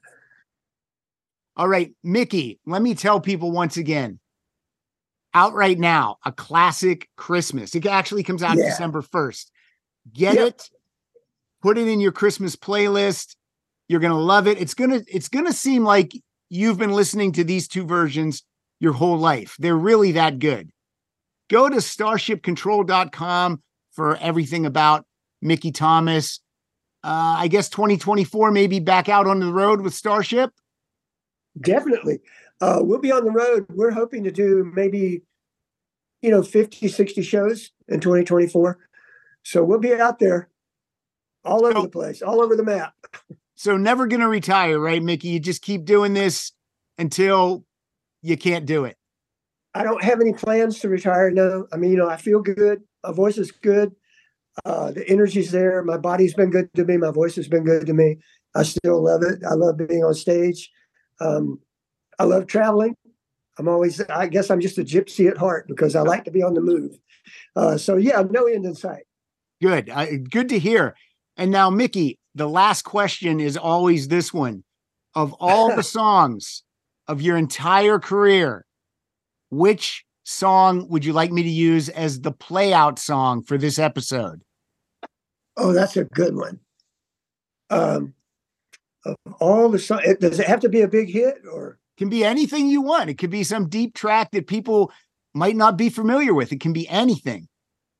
All right, Mickey, let me tell people once again, out right now, a classic Christmas. It actually comes out Yeah. December first. Get Yep. it, put it in your Christmas playlist. You're going to love it. It's going to, it's going to seem like you've been listening to these two versions your whole life. They're really that good. Go to starship control dot com for everything about Mickey Thomas. uh, I guess twenty twenty-four, maybe back out on the road with Starship? Definitely. Uh, we'll be on the road. We're hoping to do maybe, you know, fifty, sixty shows in twenty twenty-four. So we'll be out there all over So- the place, all over the map. So never going to retire, right, Mickey? You just keep doing this until you can't do it. I don't have any plans to retire. No, I mean, you know, I feel good. My voice is good. Uh, the energy's there. My body's been good to me. My voice has been good to me. I still love it. I love being on stage. Um, I love traveling. I'm always, I guess I'm just a gypsy at heart because I like to be on the move. Uh, so yeah, no end in sight. Good. I, good to hear. And now, Mickey, the last question is always this one. Of all the songs of your entire career, which song would you like me to use as the play out song for this episode? Oh, that's a good one. Um, of all the songs, does it have to be a big hit or? Can be anything you want. It could be some deep track that people might not be familiar with. It can be anything.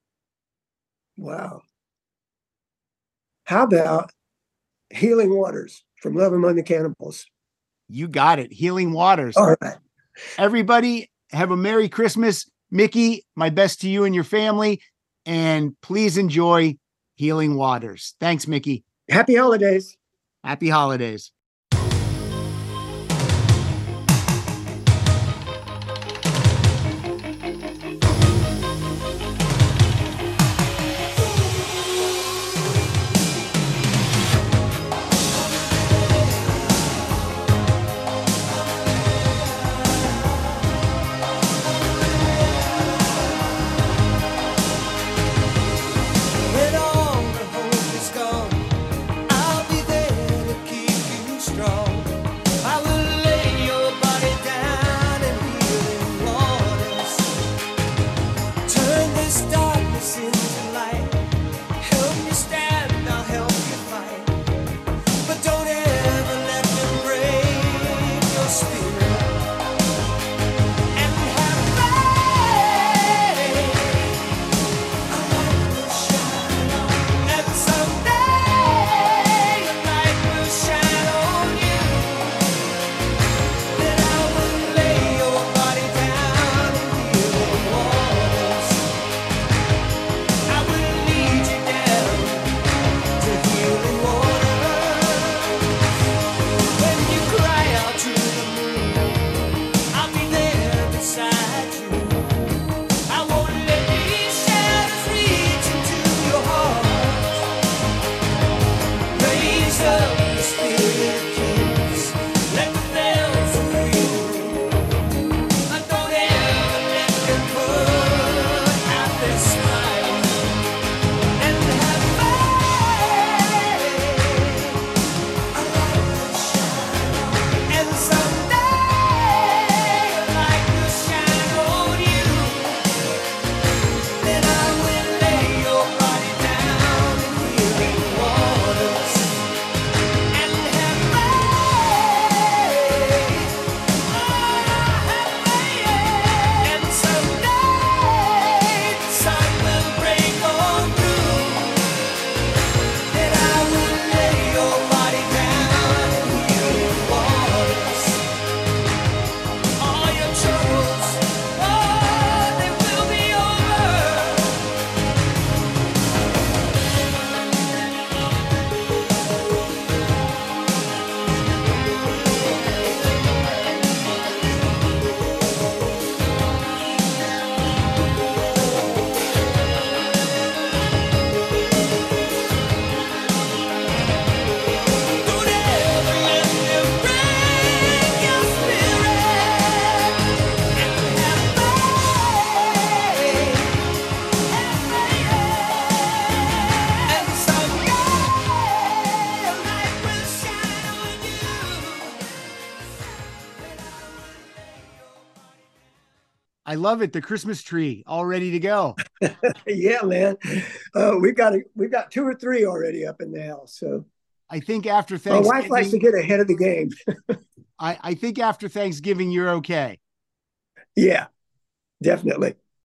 Wow. How about Healing Waters from Love Among the Cannibals? You got it. Healing Waters. All right. Everybody have a Merry Christmas. Mickey, my best to you and your family. And please enjoy Healing Waters. Thanks, Mickey. Happy holidays. Happy holidays. When all the hope is gone, I'll be there to keep you strong. I will lay your body down in healing waters. Turn this darkness into light. Help me stand, I'll help you fight. But don't ever let them break your spirit. And have faith. And someday your light will shine on you. Then I will lay your body down in healing waters. I will lead you down to healing waters. When you cry out to the moon, I'll be there beside you. I won't let these shadows reach into your heart. Raise up the spirit kings. Let the bells ring. I don't ever let them put out their smile. And have faith. A light will shine. And someday a light will shine on you. Then I will lay your body down in healing waters. And have faith. Have faith. And someday the sun will break on through. Then I will lay your body down in healing waters. All your troubles, oh, they will be over. Don't ever let them break your spirit. And have faith. Have faith. And someday a light will shine on you. I love it. The Christmas tree all ready to go. Yeah, man. Uh, we've got a, we've got two or three already up in the house. So I think after my Thanksgiving, wife likes to get ahead of the game. I, I think after Thanksgiving, you're okay. Yeah, definitely.